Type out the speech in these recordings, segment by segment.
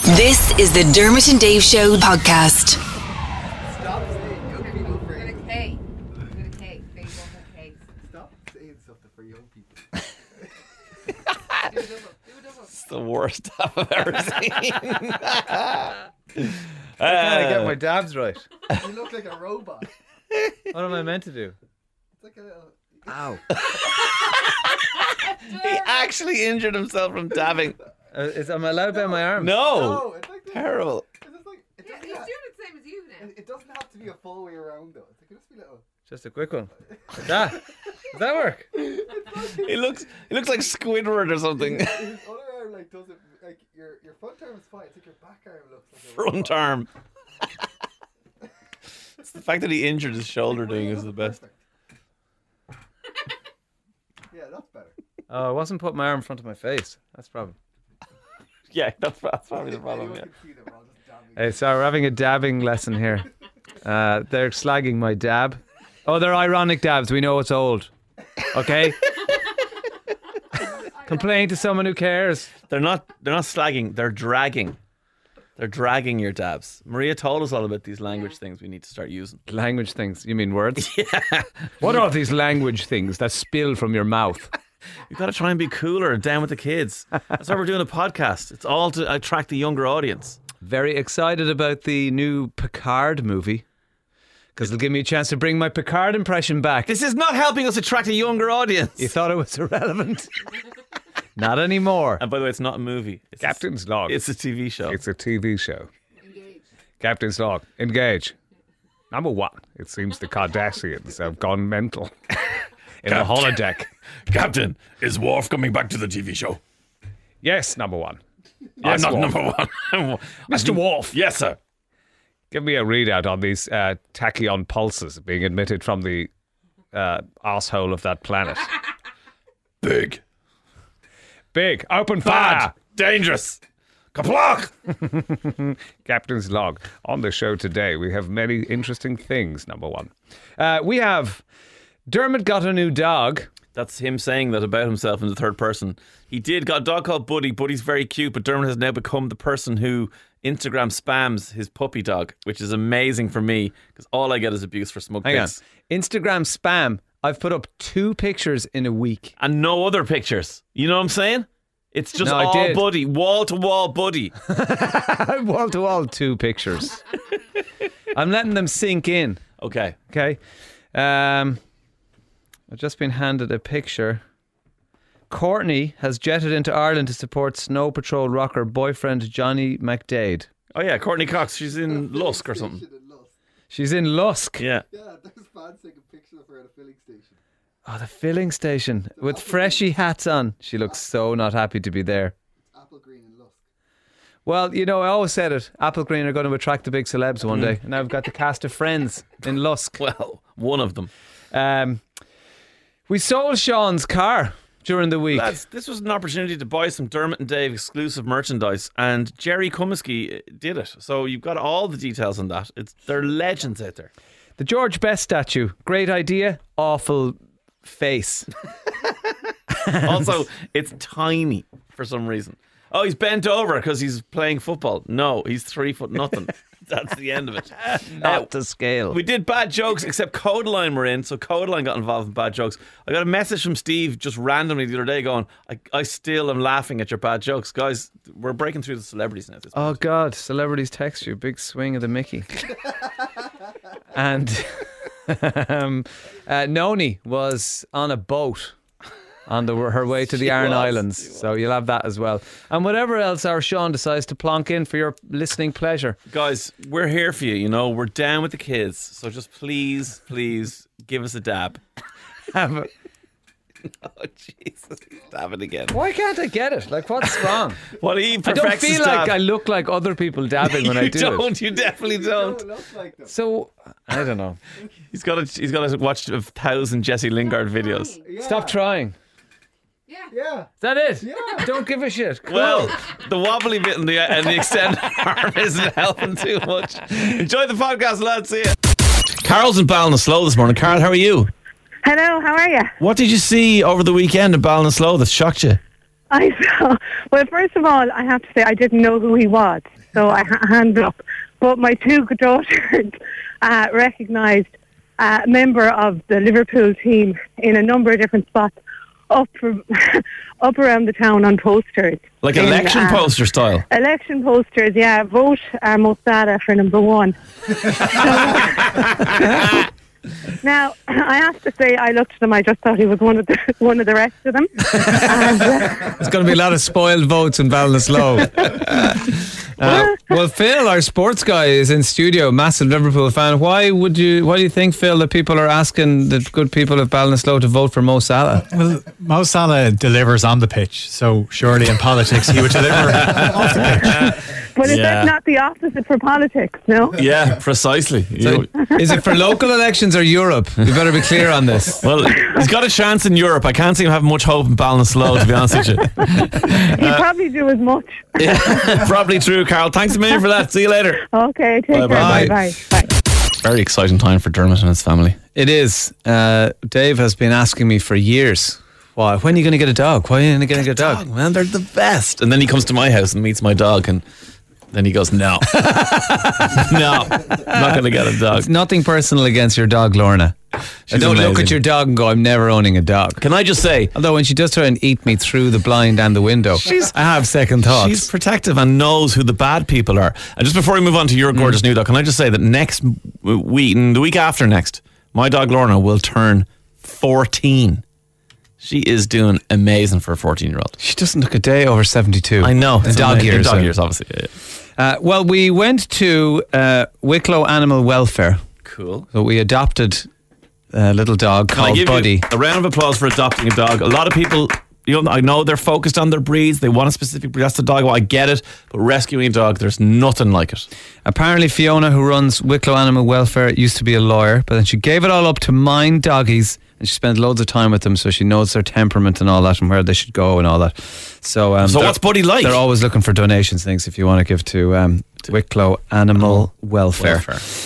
This is the Dermot and Dave Show podcast. Stop saying young people for With a K. With a K. Big one K. Stop saying something for young people. Do a double. It's the worst stuff I've ever seen. I can't get my dabs right. You look like a robot. What am I meant to do? It's like a little. Ow. He actually injured himself from dabbing. Am I allowed to bend my arm? No. No, it's like this. Terrible. It's just like, it Yeah, doesn't he's have- doing it the same as you now. it doesn't have to be a full way around though. It's like, it just be little. Just a quick one. Like that. Does that work? He looks like Squidward or something. His other arm like doesn't like your front arm is fine. It's like your back arm looks like a Front robot. arm. It's the fact that he injured his shoulder doing is the best. Yeah, that's better. Oh, I wasn't putting my arm in front of my face. That's the problem. Yeah, that's probably the problem. Anyone Yeah. can see that we're all just dabbing. Hey, so we're having a dabbing lesson here. They're slagging my dab. Oh, they're ironic dabs. We know it's old. Okay? Complain to someone who cares. They're not slagging. They're dragging. They're dragging your dabs. Maria told us all about these language things we need to start using. Language things. You mean words? Yeah. What are these language things that spill from your mouth? You've got to try and be cooler and down with the kids. That's why we're doing a podcast. It's all to attract the younger audience. Very excited about the new Picard movie because it'll give me a chance to bring my Picard impression back. This is not helping us attract a younger audience. You thought it was irrelevant? Not anymore. And by the way, it's not a movie. It's Captain's Log. It's a TV show. It's a TV show. Engage. Captain's Log. Engage. Number one. It seems the Cardassians have gone mental in a holodeck. Captain, is Worf coming back to the TV show? Yes, number one. I'm Yes, not Worf. number one. Mr. Worf. Yes, sir. Give me a readout on these tachyon pulses being emitted from the asshole of that planet. Big. Big. Open fire. Bad. Dangerous. Kaplock. Captain's Log. On the show today, we have many interesting things, number one. We have Dermot got a new dog. That's him saying that about himself in the third person. He got a dog called Buddy. Buddy's very cute, but Dermot has now become the person who Instagram spams his puppy dog, which is amazing for me because all I get is abuse for smug Hang on. pics. Instagram spam. I've put up 2 pictures in a week. And no other pictures. You know what I'm saying? It's just No, I all did. Buddy, wall to wall Buddy. Wall to wall 2 pictures. I'm letting them sink in. Okay. Okay. I've just been handed a picture. Courtney has jetted into Ireland to support Snow Patrol rocker boyfriend Johnny McDade. Oh yeah, Courtney Cox. She's in Lusk or something. Station in Lusk. She's in Lusk. Yeah. Yeah, there's fans taking pictures of her at a filling station. Oh, the filling station with freshy hats on. She looks so not happy to be there. It's apple green in Lusk. Well, you know, I always said it. Apple Green are going to attract the big celebs one day. And now I've got the cast of Friends in Lusk. Well, one of them. We sold Sean's car during the week. Lads, this was an opportunity to buy some Dermot and Dave exclusive merchandise, and Jerry Comiskey did it. So you've got all the details on that. They're legends out there. The George Best statue. Great idea. Awful face. Also, it's tiny for some reason. Oh, he's bent over because he's playing football. No, he's 3 foot nothing. That's the end of it. Not to scale. We did bad jokes, except Codeline were in, so Codeline got involved in bad jokes. I got a message from Steve just randomly the other day going, I still am laughing at your bad jokes. Guys, we're breaking through the celebrities now at this Oh point. God, celebrities text you. Big swing of the Mickey. And Noni was on a boat on her way to the Aran was, Islands. she was. So you'll have that as well. And whatever else our Sean decides to plonk in for your listening pleasure. Guys, we're here for you, you know. We're down with the kids. So just please give us a dab. Have a- Oh, Jesus. Dab it again. Why can't I get it? Like, what's wrong? Well, he I perfects don't feel his like dab. I look like other people dabbing when I You do don't. it. You definitely You don't. don't look like them. So, I don't know. He's got to watch 1,000 Jesse Lingard videos. Yeah. Stop trying. Yeah. Yeah. Is that it? Yeah. Don't give a shit. Cool. Well, the wobbly bit and the extended arm isn't helping too much. Enjoy the podcast, lads. See ya. Carol's in Ballinasloe this morning. Carol, how are you? Hello, how are you? What did you see over the weekend in Ballinasloe that shocked you? I saw. Well, first of all, I have to say I didn't know who he was, so I handed up. But my two daughters recognised a member of the Liverpool team in a number of different spots up around the town on posters. Like election poster style? Election posters, yeah. Vote Mo Salah for number one. Now, I have to say, I looked at him, I just thought he was one of the rest of them. And, There's going to be a lot of spoiled votes in Ballinasloe. Well, Phil, our sports guy, is in studio, massive Liverpool fan. Why do you think, Phil, that people are asking the good people of Ballinasloe to vote for Mo Salah? Well, Mo Salah delivers on the pitch, so surely in politics he would deliver off the pitch. but is that not the opposite for politics, no? Yeah, precisely. So, is it for local elections or Europe? You better be clear on this. Well, he's got a chance in Europe. I can't see him having much hope in Ballinasloe, to be honest with you. He'd probably do as much. Yeah, probably true, Carl. Thanks a million for that. See you later. Okay, take care. Bye-bye. Bye. Bye. Very exciting time for Dermot and his family. It is. Dave has been asking me for years, why? When are you going to get a dog? Why are you going to get a dog? Man, they're the best. And then he comes to my house and meets my dog, and then he goes, no. No, I'm not going to get a dog. It's nothing personal against your dog, Lorna. I don't look amazing. at your dog and go, I'm never owning a dog. Can I just say, Although when she does try and eat me through the blind and the window, I have second thoughts. she's protective and knows who the bad people are. And just before we move on to your gorgeous new dog, can I just say that next week, and the week after next, my dog Lorna will turn 14. She is doing amazing for a 14-year-old. She doesn't look a day over 72. I know. In dog years. Dog years, obviously. Yeah. Well, we went to Wicklow Animal Welfare. Cool. So we adopted a little dog Can I called give Buddy. you a round of applause for adopting a dog? A lot of people, I know they're focused on their breeds. They want a specific breed. That's the dog. Well, I get it. But rescuing a dog, there's nothing like it. Apparently, Fiona, who runs Wicklow Animal Welfare, used to be a lawyer, but then she gave it all up to mind doggies, and she spent loads of time with them, so she knows their temperament and all that, and where they should go and all that. So what's Buddy like? They're always looking for donations, things if you want to give to Wicklow Animal Welfare.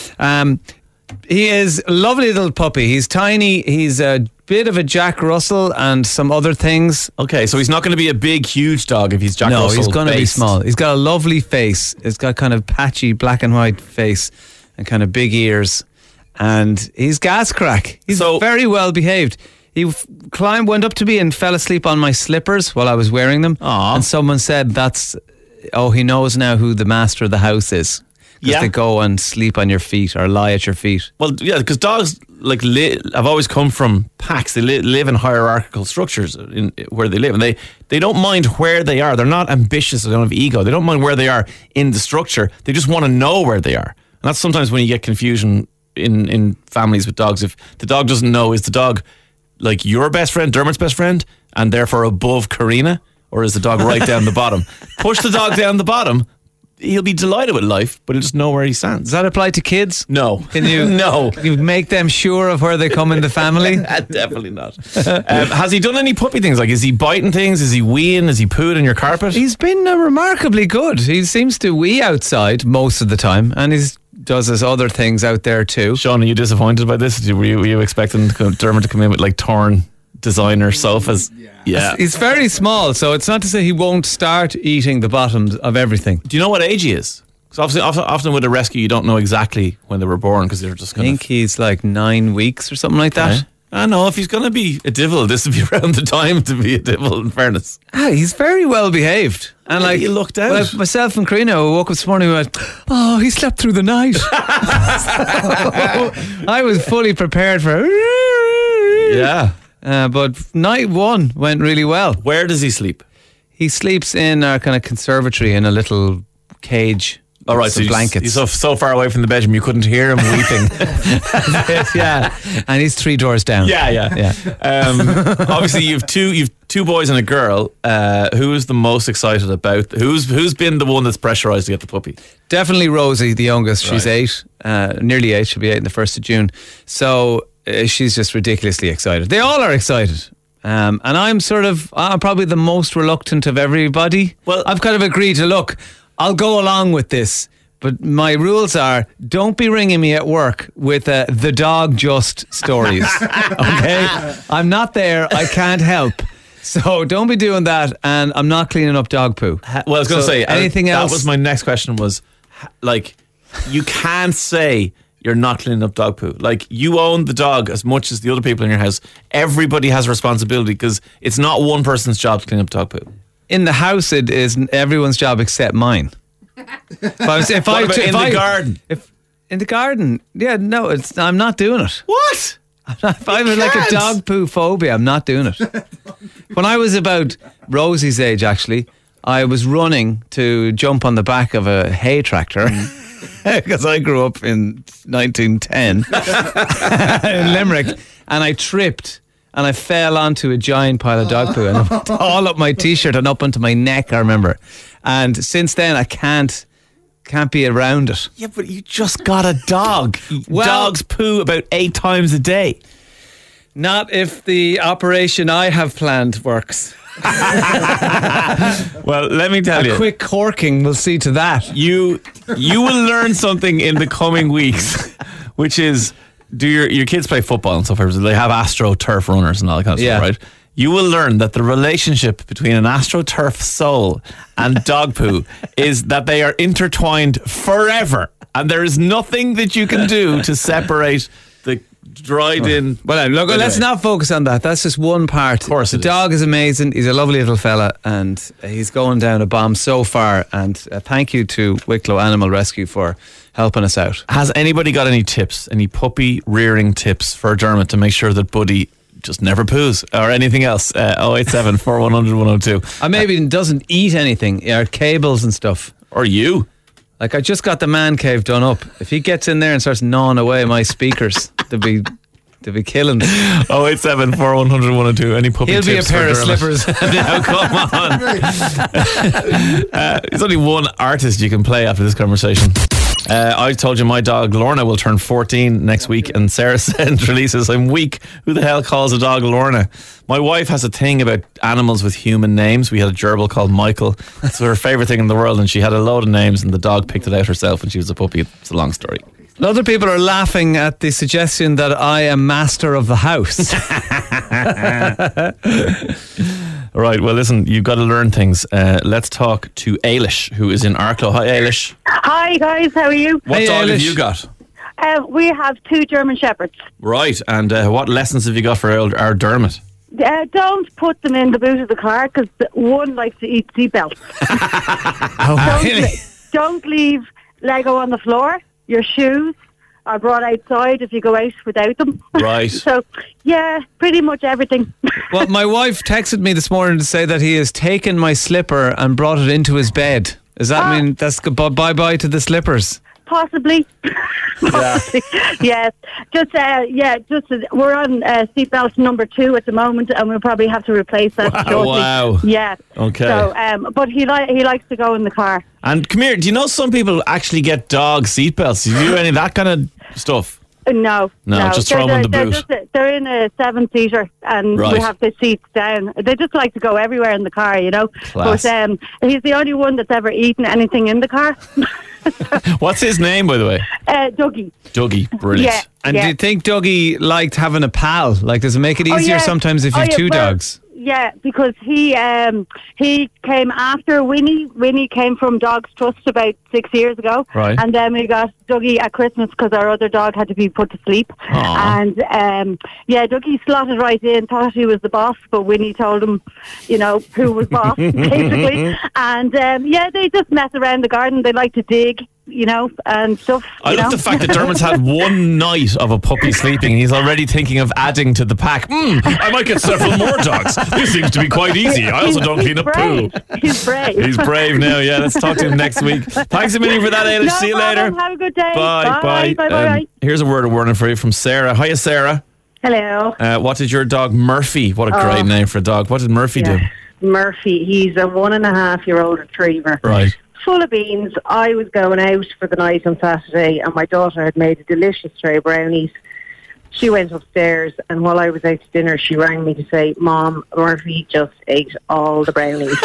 He is a lovely little puppy. He's tiny. He's a bit of a Jack Russell and some other things. Okay, so he's not going to be a big, huge dog if he's Jack Russell. No, he's going to be based. small. He's got a lovely face. He's got kind of patchy black and white face and kind of big ears. And he's gas crack. He's very well behaved. He went up to me and fell asleep on my slippers while I was wearing them. Aww. And someone said he knows now who the master of the house is. Because they go and sleep on your feet or lie at your feet. Well, yeah, because dogs have always come from packs. They live in hierarchical structures where they live, and they don't mind where they are. They're not ambitious. They don't have ego. They don't mind where they are in the structure. They just want to know where they are. And that's sometimes when you get confusion in families with dogs. If the dog doesn't know, is the dog like your best friend, Dermot's best friend, and therefore above Karina, or is the dog right down the bottom? Push the dog down the bottom. He'll be delighted with life, but he'll just know where he stands. Does that apply to kids? No. Can you No. Can you make them sure of where they come in the family? Definitely not. Has he done any puppy things? Like, is he biting things? Is he weeing? Is he pooing on your carpet? He's been remarkably good. He seems to wee outside most of the time, and does his other things out there too. Sean, are you disappointed by this? Were you expecting Dermot to come in with like torn designer sofas? Yeah. He's very small, so it's not to say he won't start eating the bottoms of everything. Do you know what age he is? Because obviously, often with a rescue, you don't know exactly when they were born because they're just I think he's like 9 weeks or something like that. Okay. I know, if he's going to be a divil, this would be around the time to be a divil, in fairness. He's very well behaved. And like, you looked out. Well, myself and Karina woke up this morning and went, oh, he slept through the night. So, I was fully prepared for Yeah. But night one went really well. Where does he sleep? He sleeps in our kind of conservatory in a little cage. All right, some so blankets. He's so far away from the bedroom you couldn't hear him weeping. Yeah, and he's 3 doors down. Yeah. Obviously, you've two boys and a girl. Who's the most excited about? Who's been the one that's pressurised to get the puppy? Definitely Rosie, the youngest. She's Right. 8, nearly 8. She'll be 8 on the 1st of June. So she's just ridiculously excited. They all are excited. And I'm probably the most reluctant of everybody. Well, I've kind of agreed to, look, I'll go along with this. But my rules are, don't be ringing me at work with the dog just stories. Okay? I'm not there. I can't help. So don't be doing that. And I'm not cleaning up dog poo. Well, I was going to So say anything else? That was my next question. Was like, you can't say you're not cleaning up dog poo. Like, you own the dog as much as the other people in your house. Everybody has a responsibility because it's not one person's job to clean up dog poo. In the house, it is everyone's job except mine. If the garden? If in the garden, yeah, no, I'm not doing it. What? If I have like a dog poo phobia, I'm not doing it. When I was about Rosie's age, actually, I was running to jump on the back of a hay tractor because I grew up in 1910 in Limerick, and I tripped and I fell onto a giant pile of dog poo and it went all up my t-shirt and up onto my neck, I remember. And since then, I can't be around it. Yeah, but you just got a dog. Well, dogs poo about 8 times a day. Not if the operation I have planned works. Well, let me tell you. A quick corking will see to that. You will learn something in the coming weeks, which is, do your kids play football and stuff? They have AstroTurf runners and all that kind of stuff, right? You will learn that the relationship between an AstroTurf sole and dog poo is that they are intertwined forever, and there is nothing that you can do to separate the dried in. Well, look, let's not focus on that. That's just one part. Of course, the dog is amazing. He's a lovely little fella, and he's going down a bomb so far. And thank you to Wicklow Animal Rescue for helping us out. Has anybody got any tips, any puppy rearing tips for Dermot to make sure that Buddy just never poos or anything else? 087 4100 102. I maybe doesn't eat anything, or cables and stuff. Or you. Like, I just got the man cave done up. If he gets in there and starts gnawing away my speakers, they'll be killing. 087 4100 102. Any puppy He'll tips be a pair for of Dermot? slippers. Now, come on. There's only one artist you can play after this conversation. I told you my dog Lorna will turn 14 next week, and Sarah sent releases. I'm weak. Who the hell calls a dog Lorna? My wife has a thing about animals with human names. We had a gerbil called Michael. It's her favourite thing in the world, and she had a load of names, and the dog picked it out herself when she was a puppy. It's a long story. Other people are laughing at the suggestion that I am master of the house. All right, well, listen, you've got to learn things. Let's talk to Ailish, who is in Arklow. Hi, Ailish. Hi guys, how are you? What Hey, dog have Ailish. you got? We have 2 German Shepherds. Right, and what lessons have you got for our Dermot? Don't put them in the boot of the car because one likes to eat seatbelts. Don't leave Lego on the floor. Your shoes are brought outside if you go out without them. Right. So, yeah, pretty much everything. Well, my wife texted me this morning to say that he has taken my slipper and brought it into his bed. Does that mean that's bye-bye to the slippers? Possibly. Possibly. Yes. Just we're on seatbelt number 2 at the moment, and we'll probably have to replace that shortly. Wow. Yeah. Okay. So, but he likes to go in the car. And come here, do you know some people actually get dog seatbelts? Do you do any of that kind of stuff? No, just throw them in the boot. They're in a 7-seater, and Right. we have the seats down. They just like to go everywhere in the car, you know. Class. But he's the only one that's ever eaten anything in the car. What's his name, by the way? Dougie. Dougie. Brilliant. Yeah. And do you think Dougie liked having a pal? Like, does it make it easier sometimes if you have 2 dogs? Yeah, because he came after Winnie. Winnie came from Dogs Trust about 6 years ago. Right. And then we got Dougie at Christmas because our other dog had to be put to sleep. Aw. And Dougie slotted right in, thought he was the boss, but Winnie told him, you know, who was boss, basically. And they just mess around the garden. They like to dig, you know, and stuff. I love the fact that Dermot's had one night of a puppy sleeping and he's already thinking of adding to the pack. I might get several more dogs. This seems to be quite easy. I also don't clean up poo. He's brave. He's brave now, yeah. Let's talk to him next week. Thanks a million for that, Ailish. No See you problem. later. Have a good day. Bye. Bye. Here's a word of warning for you from Sarah. Hiya, Sarah. Hello. What did your dog Murphy? What a great name for a dog. What did Murphy do? Murphy. He's a 1.5-year-old retriever. Right. Full of beans. I was going out for the night on Saturday, and my daughter had made a delicious tray of brownies. She went upstairs, and while I was out to dinner, she rang me to say, "Mom, Murphy just ate all the brownies."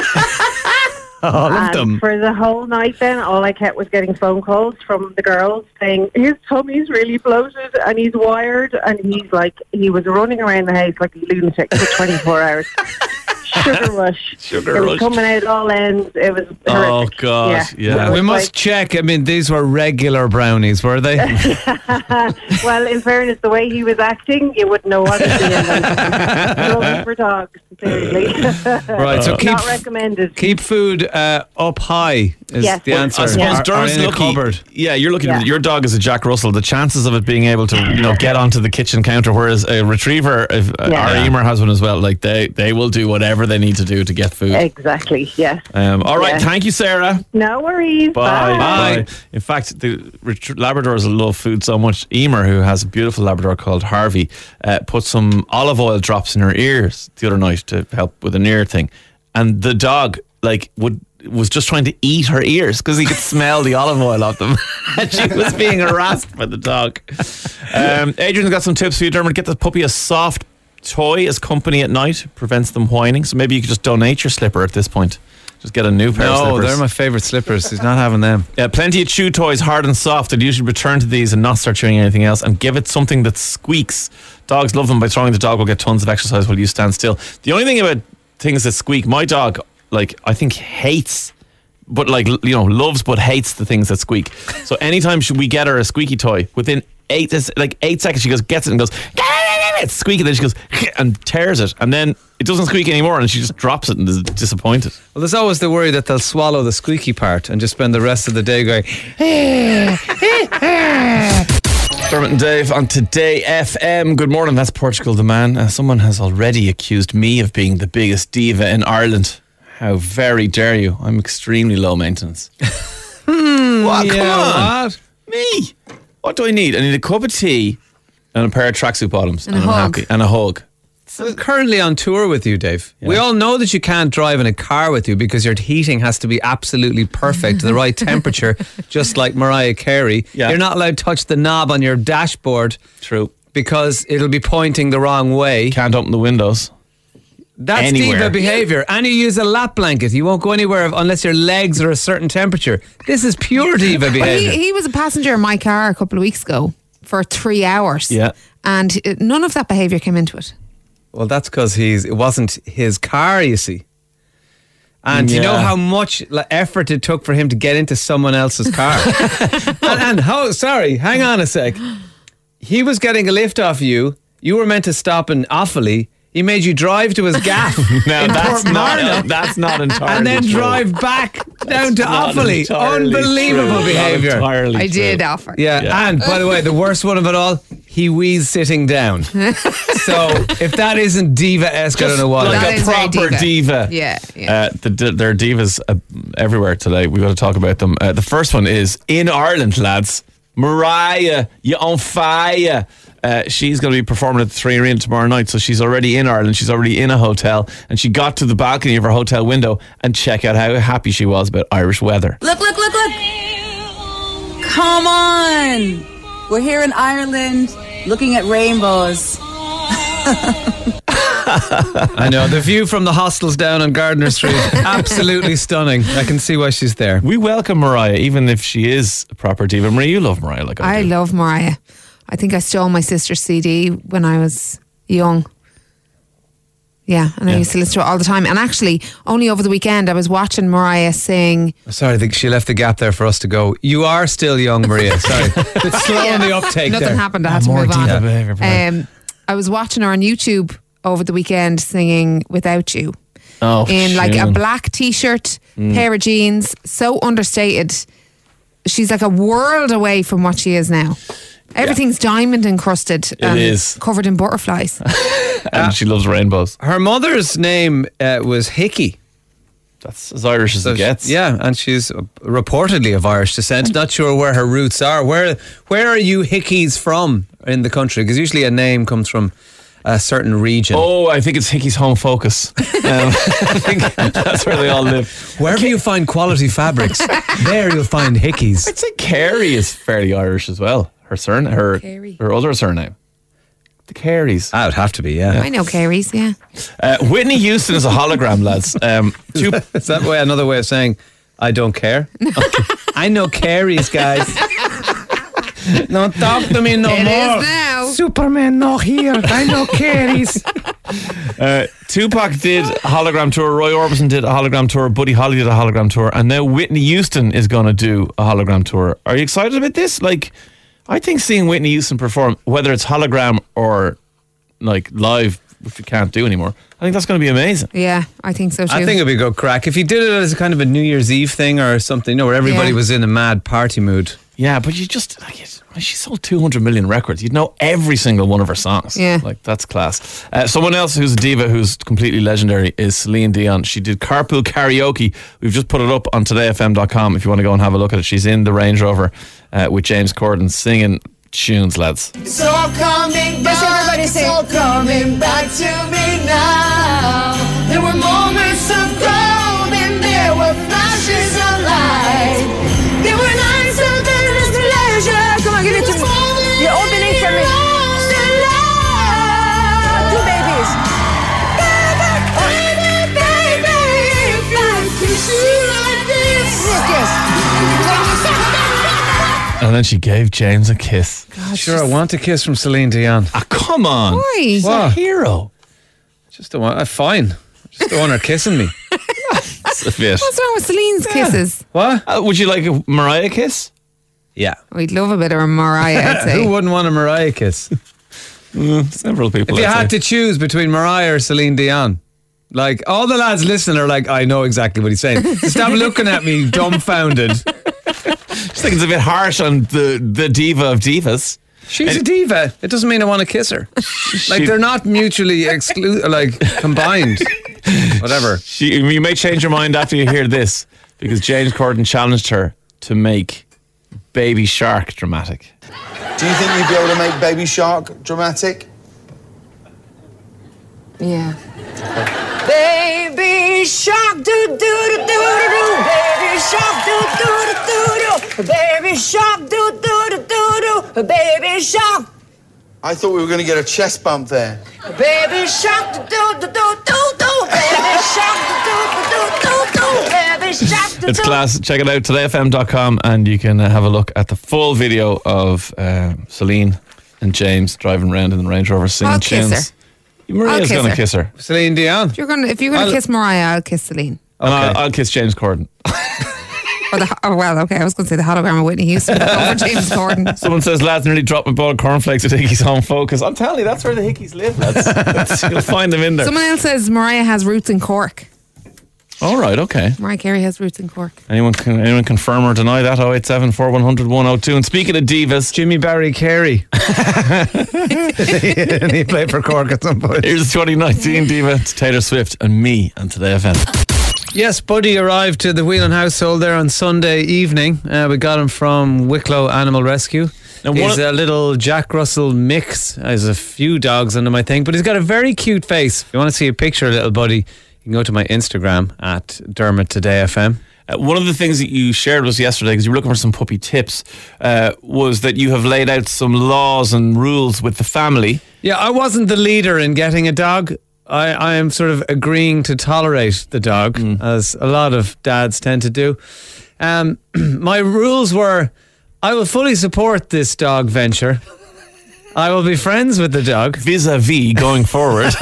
All of them. For the whole night then, all I kept was getting phone calls from the girls saying, his tummy's really bloated and he's wired, and he was running around the house like a lunatic for 24 hours. Sugar rush. Sugar it was rush. coming out all ends. It was Oh, horrific. God. Yeah. We It was must check. I mean, these were regular brownies, were they? well, in fairness, the way he was acting, you wouldn't know what to do. Nothing for dogs, seriously. Right, so Not recommended. keep food up high is Yes. the Well, answer. I suppose Or Dermot's in a lucky. cupboard. Yeah, you're looking Yeah. at your dog is a Jack Russell. The chances of it being able to, get onto the kitchen counter, whereas a retriever, if our Emer has one as well, like they will do whatever they need to do to get food. Exactly, yes. All right, Yeah. thank you, Sarah. No worries. Bye. Bye. In fact, the Labradors love food so much. Emer, who has a beautiful Labrador called Harvey, put some olive oil drops in her ears the other night to help with an ear thing, and the dog was just trying to eat her ears because he could smell the olive oil off them, and she was being harassed by the dog. Adrian's got some tips for you, Dermot. Get the puppy a soft toy as company at night, prevents them whining. So maybe you could just donate your slipper at this point. Just get a new pair of No, slippers. they're my favourite slippers. He's not having them. Plenty of chew toys, hard and soft. I'd usually return to these and not start chewing anything else, and give it something that squeaks. Dogs love them. By throwing the dog will get tons of exercise while you stand still. The only thing about things that squeak, my dog, I think hates, but loves but hates the things that squeak. So anytime we get her a squeaky toy, within 8 seconds she gets it and goes, it's squeaky, then she goes and tears it, and then it doesn't squeak anymore, and she just drops it and is disappointed. Well, there's always the worry that they'll swallow the squeaky part and just spend the rest of the day going, Dermot and Dave on Today FM. Good morning, that's Portugal the Man. Someone has already accused me of being the biggest diva in Ireland. How very dare you? I'm extremely low maintenance. What? Come on. what? Me? What do I need? I need a cup of tea and a pair of tracksuit bottoms. And a I'm hug. happy. And a hug. I'm currently on tour with you, Dave. We all know that you can't drive in a car with you because your heating has to be absolutely perfect, the right temperature, just like Mariah Carey. Yeah. You're not allowed to touch the knob on your dashboard True. because it'll be pointing the wrong way. Can't open the windows. That's anywhere. diva behaviour. And you use a lap blanket. You won't go anywhere unless your legs are a certain temperature. This is pure diva behaviour. He was a passenger in my car a couple of weeks ago for 3 hours. Yeah. And none of that behaviour came into it. Well, that's because it wasn't his car, you see. And you know Yeah. how much effort it took for him to get into someone else's car. Sorry, hang on a sec. He was getting a lift off you. You were meant to stop in Offaly. He made you drive to his gaff Now, in that's Portmarnock not entirely and then true. drive back down to Not Offaly. entirely Unbelievable true. Not behaviour. entirely I did true. offer. Yeah, and by the way, the worst one of it all, he wheezed sitting down. So if that isn't diva-esque, I don't know what. That Like a is very proper diva. Yeah. There are divas everywhere today. We've got to talk about them. The first one is in Ireland, lads. Mariah, you on fire. She's going to be performing at the Three Arena tomorrow night, so she's already in Ireland. She's already in a hotel, and she got to the balcony of her hotel window and check out how happy she was about Irish weather. Look. Come on. We're here in Ireland looking at rainbows. I know, the view from the hostels down on Gardiner Street, absolutely stunning. I can see why she's there. We welcome Mariah, even if she is a proper diva. Maria, you love Mariah like I I do. love Mariah. I think I stole my sister's CD when I was young. Yeah, and I used to listen to it all the time. And actually, only over the weekend, I was watching Mariah sing. Sorry, I think she left the gap there for us to go. You are still young, Maria. Sorry. It's slow on the uptake Nothing there. happened. I had to More move on. diva behaviour. I was watching her on YouTube over the weekend singing Without You. Oh, In like a shame. black t-shirt, pair of jeans, so understated. She's like a world away from what she is now. Everything's diamond encrusted and is. covered in butterflies. And she loves rainbows. Her mother's name was Hickey. That's as Irish as it gets. Yeah, and she's reportedly of Irish descent. Not sure where her roots are. Where are you Hickeys from in the country? Because usually a name comes from a certain region. Oh, I think it's Hickey's Home Focus. I think that's where they all live. Wherever you find quality fabrics, there you'll find Hickeys. I'd say Carey is fairly Irish as well. Her Carey. her other surname. The Careys. That would have to be, yeah. I know Carey's, yeah. Whitney Houston is a hologram, lads. Is that another way of saying I don't care? Okay. I know Carey's, guys. Don't talk to me no It more. is now. Superman not here. I know Carey's. Tupac did a hologram tour, Roy Orbison did a hologram tour, Buddy Holly did a hologram tour, and now Whitney Houston is going to do a hologram tour. Are you excited about this? Like, I think seeing Whitney Houston perform, whether it's hologram or like live, which we can't do anymore, I think that's going to be amazing. Yeah, I think so too. I think it'd be a good crack. If he did it as a kind of a New Year's Eve thing or something, where everybody was in a mad party mood. Yeah, but you just, she sold 200 million records. You'd know every single one of her songs. Yeah. Like, that's class. Someone else who's a diva who's completely legendary is Celine Dion. She did Carpool Karaoke. We've just put it up on todayfm.com if you want to go and have a look at it. She's in the Range Rover with James Corden singing tunes, lads. It's all coming back, it's all coming back to me now. There were moments of gold and there were flashes of light. There were nights of endless pleasure. Come on, give it to me. You're opening for me. Two babies. Baby, if I kiss you like this. And then she gave James a kiss. God, Sure, I want a kiss from Celine Dion. Ah, come on. Why? She's a hero. Just don't want. Fine. Just don't want her kissing me. That's a bit. What's wrong with Celine's kisses? What? Would you like a Mariah kiss? Yeah. We'd love a bit of a Mariah, I'd say. Who wouldn't want a Mariah kiss? Several people. If you I'd had say. to choose between Mariah or Celine Dion, like all the lads listening are like, I know exactly what he's saying. Stop looking at me dumbfounded. I just think it's a bit harsh on the diva of divas. She's a diva. It doesn't mean I want to kiss her. Like they're not mutually combined. Whatever. You may change your mind after you hear this, because James Corden challenged her to make Baby Shark dramatic. Do you think you'd be able to make Baby Shark dramatic? Yeah. Baby shark do do do do do do. Baby shark do do do do do. Baby shark do do do do do. Baby shark. I thought we were going to get a chest bump there. Baby shark do do do do do. Baby shark do do do do. Baby shark do. It's class. Check it out, todayfm.com, and you can have a look at the full video of Celine and James driving around in the Range Rover singing I'll kiss tunes. her. Maria's going to kiss her. Celine Dion. If you're going to kiss Mariah, I'll kiss Celine. And I'll kiss James Corden. Okay, I was going to say the hologram of Whitney Houston, but over James Corden. Someone says, lads, nearly dropped my bowl of cornflakes at Hickey's Home Focus. I'm telling you, that's where the Hickeys live, lads. You'll find them in there. Someone else says Mariah has roots in Cork. All right, okay. Mariah Carey has roots in Cork. Anyone confirm or deny that? 087 4100 102. And speaking of divas, Jimmy Barry Carey. And he played for Cork at some point. Here's the 2019 diva. It's Taylor Swift and me on Today FM. Yes, Buddy arrived to the Whelan household there on Sunday evening. We got him from Wicklow Animal Rescue. Now, he's a little Jack Russell mix. There's a few dogs on him, I think, but he's got a very cute face. If you want to see a picture of little Buddy, you can go to my Instagram at Dermot Today FM. One of the things that you shared with us yesterday, because you were looking for some puppy tips, was that you have laid out some laws and rules with the family. Yeah, I wasn't the leader in getting a dog. I am sort of agreeing to tolerate the dog, as a lot of dads tend to do. My rules were, I will fully support this dog venture. I will be friends with the dog. Vis-a-vis going forward.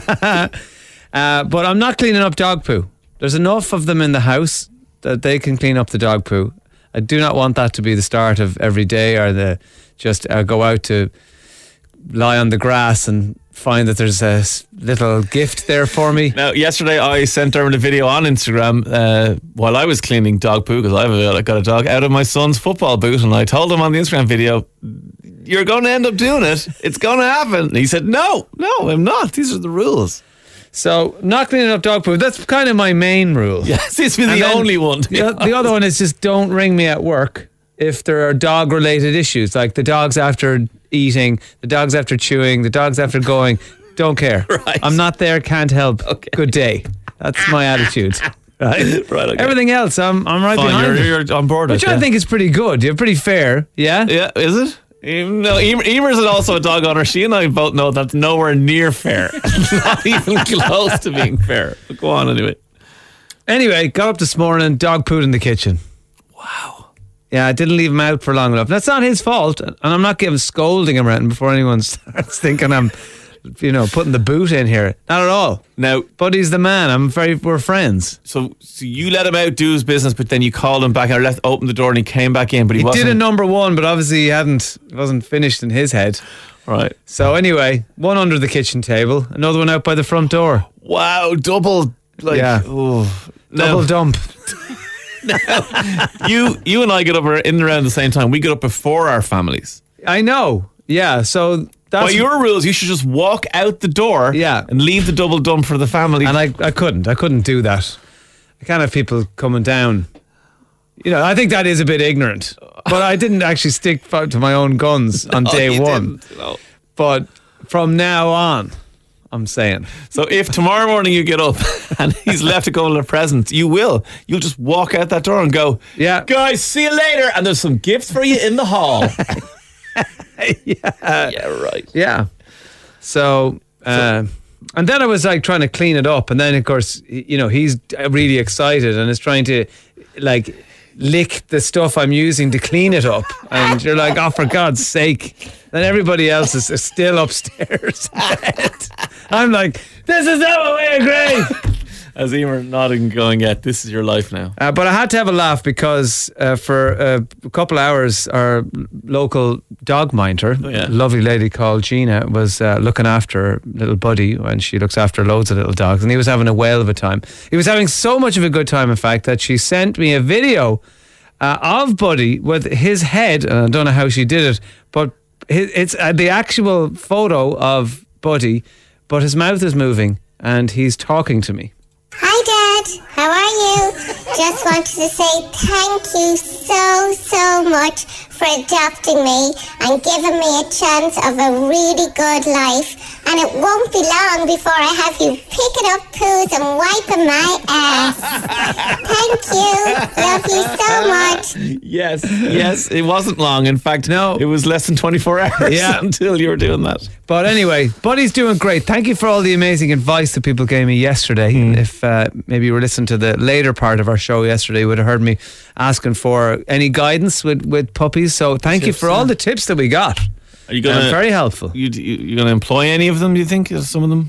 But I'm not cleaning up dog poo. There's enough of them in the house that they can clean up the dog poo. I do not want that to be the start of every day, or just go out to lie on the grass and find that there's a little gift there for me. Now, yesterday I sent Dermot a video on Instagram while I was cleaning dog poo, because I got a dog, out of my son's football boot, and I told him on the Instagram video, you're going to end up doing it. It's going to happen. And he said, no, I'm not. These are the rules. So, not cleaning up dog poo, that's kind of my main rule. Yes, it's been the only one. The other one is just don't ring me at work if there are dog-related issues, like the dogs after eating, the dogs after chewing, the dogs after going. Don't care. Right. I'm not there, can't help. Okay. Good day. That's my attitude. Right? Right, okay. Everything else, I'm right Fine, behind it. you're on board with Which it, I yeah. think is pretty good. You're pretty fair, yeah? Yeah, is it? No, Emer's also a dog owner. She and I both know that's nowhere near fair. Not even close to being fair. But go on anyway. Anyway, got up this morning, dog pooed in the kitchen. Wow. Yeah, I didn't leave him out for long enough. That's not his fault, and I'm not giving scolding him around before anyone starts thinking I'm putting the boot in here. Not at all. Now, Buddy's the man. We're friends. So you let him out do his business, but then you called him back and opened the door and he came back in, but he wasn't. Did a number one, but obviously it wasn't finished in his head. Right. So anyway, one under the kitchen table, another one out by the front door. Wow, double. Double dump. You and I get up in around the same time. We get up before our families. I know. Yeah. So by your rules, you should just walk out the door. And leave the double dump for the family. And I couldn't do that. I can't have people coming down. I think that is a bit ignorant. But I didn't actually stick to my own guns on day one. But from now on, I'm saying. So if tomorrow morning you get up and he's left a couple of presents, you'll just walk out that door and go, guys, see you later. And there's some gifts for you in the hall. Yeah, right. Yeah. So and then I was like trying to clean it up. And then, of course, he's really excited and is trying to lick the stuff I'm using to clean it up, and you're like, oh, for God's sake. Then everybody else is still upstairs. I'm like, this is our way of grave. As Emer nodding, going, this is your life now. But I had to have a laugh because for a couple of hours, our local dog minder, a lovely lady called Gina, was looking after little Buddy, and she looks after loads of little dogs, and he was having a whale of a time. He was having so much of a good time, in fact, that she sent me a video of Buddy with his head, and I don't know how she did it, but it's the actual photo of Buddy, but his mouth is moving, and he's talking to me. Hi, Dad. How are you? Just wanted to say thank you so much for adopting me and giving me a chance of a really good life. And it won't be long before I have you picking up poos and wiping my ass. Thank you. Love you so much. Yes. It wasn't long. In fact, no, it was less than 24 hours until you were doing that. But anyway, Buddy's doing great. Thank you for all the amazing advice that people gave me yesterday. If maybe you were listening to the later part of our show yesterday, you would have heard me asking for any guidance with puppies. So thank you for all the tips that we got. Are you going very helpful. You going to employ any of them, do you think? Some of them?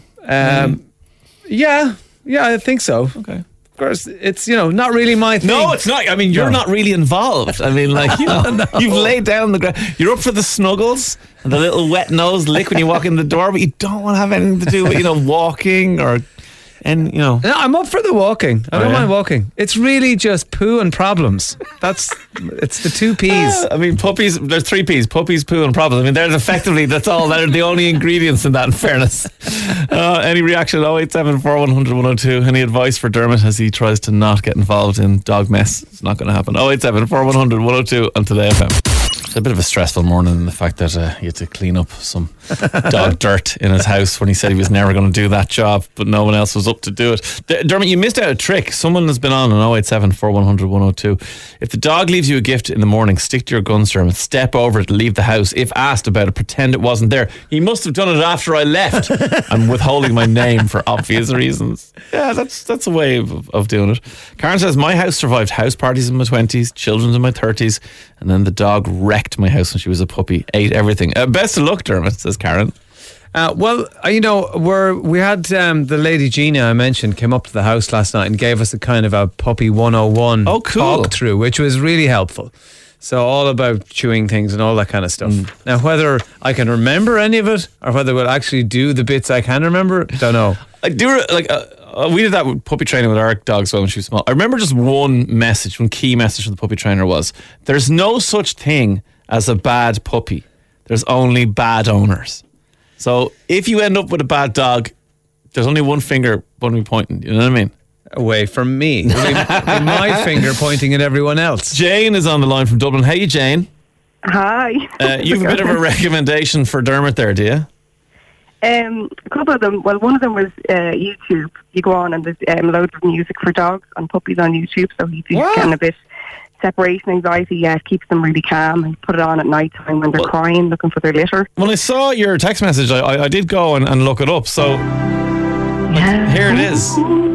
Yeah, I think so. Okay. Of course, it's, not really my thing. No, it's not. I mean, you're not really involved. I mean, like, you've laid down the ground. You're up for the snuggles and the little wet nose lick when you walk in the door, but you don't want to have anything to do with, walking or... And, No, I'm up for the walking. I don't mind walking. It's really just poo and problems. It's the two P's. I mean, puppies, there's three P's. Puppies, poo and problems. I mean, that's all. They're the only ingredients in that, in fairness. Any reaction? 087 4100 102. Any advice for Dermot as he tries to not get involved in dog mess? It's not going to happen. 087 4100 102 on Today FM. It's a bit of a stressful morning in the fact that he had to clean up some dog dirt in his house when he said he was never going to do that job, but no one else was up to do it. Dermot, you missed out a trick. Someone has been on 087 4100 102. If the dog leaves you a gift in the morning, stick to your guns, Dermot. Step over it, leave the house. If asked about it, pretend it wasn't there. He must have done it after I left. I'm withholding my name for obvious reasons. Yeah, that's a way of doing it. Karen says, my house survived house parties in my 20s, children's in my 30s, and then the dog wrecked my house when she was a puppy, ate everything. Best of luck, Dermot, says Karen. We had the lady Gina I mentioned came up to the house last night and gave us a kind of a puppy 101 talk through, which was really helpful. So all about chewing things and all that kind of stuff. Now, whether I can remember any of it or whether we'll actually do the bits I can remember, don't know. I do we did that with puppy training with our dog when she was small. I remember just one key message from the puppy trainer was, there's no such thing as a bad puppy. There's only bad owners. So if you end up with a bad dog, there's only one finger going to be pointing. You know what I mean? Away from me. My finger pointing at everyone else. Jane is on the line from Dublin. Hey, Jane. Hi. You've a bit of a recommendation for Dermot there, do you? A couple of them. Well, one of them was YouTube. You go on and there's loads of music for dogs and puppies on YouTube. So he's getting a bit separation anxiety. Yeah, it keeps them really calm. And put it on at night time when they're crying, looking for their litter. When I saw your text message, I did go and look it up. So here it is.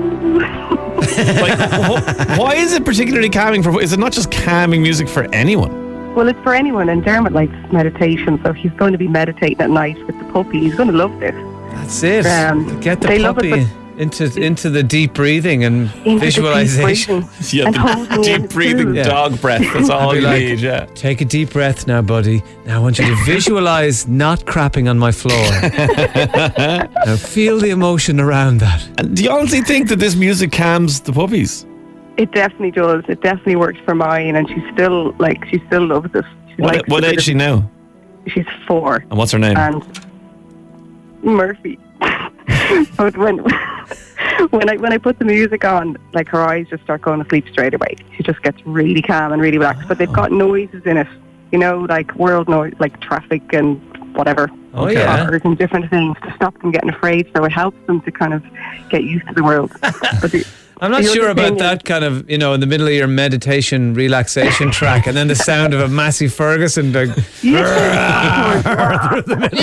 Why is it particularly calming for? Is it not just calming music for anyone? Well, it's for anyone, and Dermot likes meditation, so he's going to be meditating at night with the puppy. He's going to love this. That's it. Get the they love it, puppy into the deep breathing and visualization. Yeah, the deep breathing dog breath. That's all you need. Yeah. Take a deep breath now, buddy. Now I want you to visualize not crapping on my floor. Now feel the emotion around that. And do you honestly think that this music calms the puppies? It definitely does. It definitely works for mine, and she still loves it. What age is she now? She's 4. And what's her name? And Murphy. But when I put the music on, like, her eyes just start going to sleep straight away. She just gets really calm and really relaxed. But they've got noises in it, like world noise, like traffic and whatever. Oh, yeah. Cars and different things to stop them getting afraid. So it helps them to kind of get used to the world. But I'm not sure about that kind of, in the middle of your meditation relaxation track, and then the sound of a Massey Ferguson like, through the middle.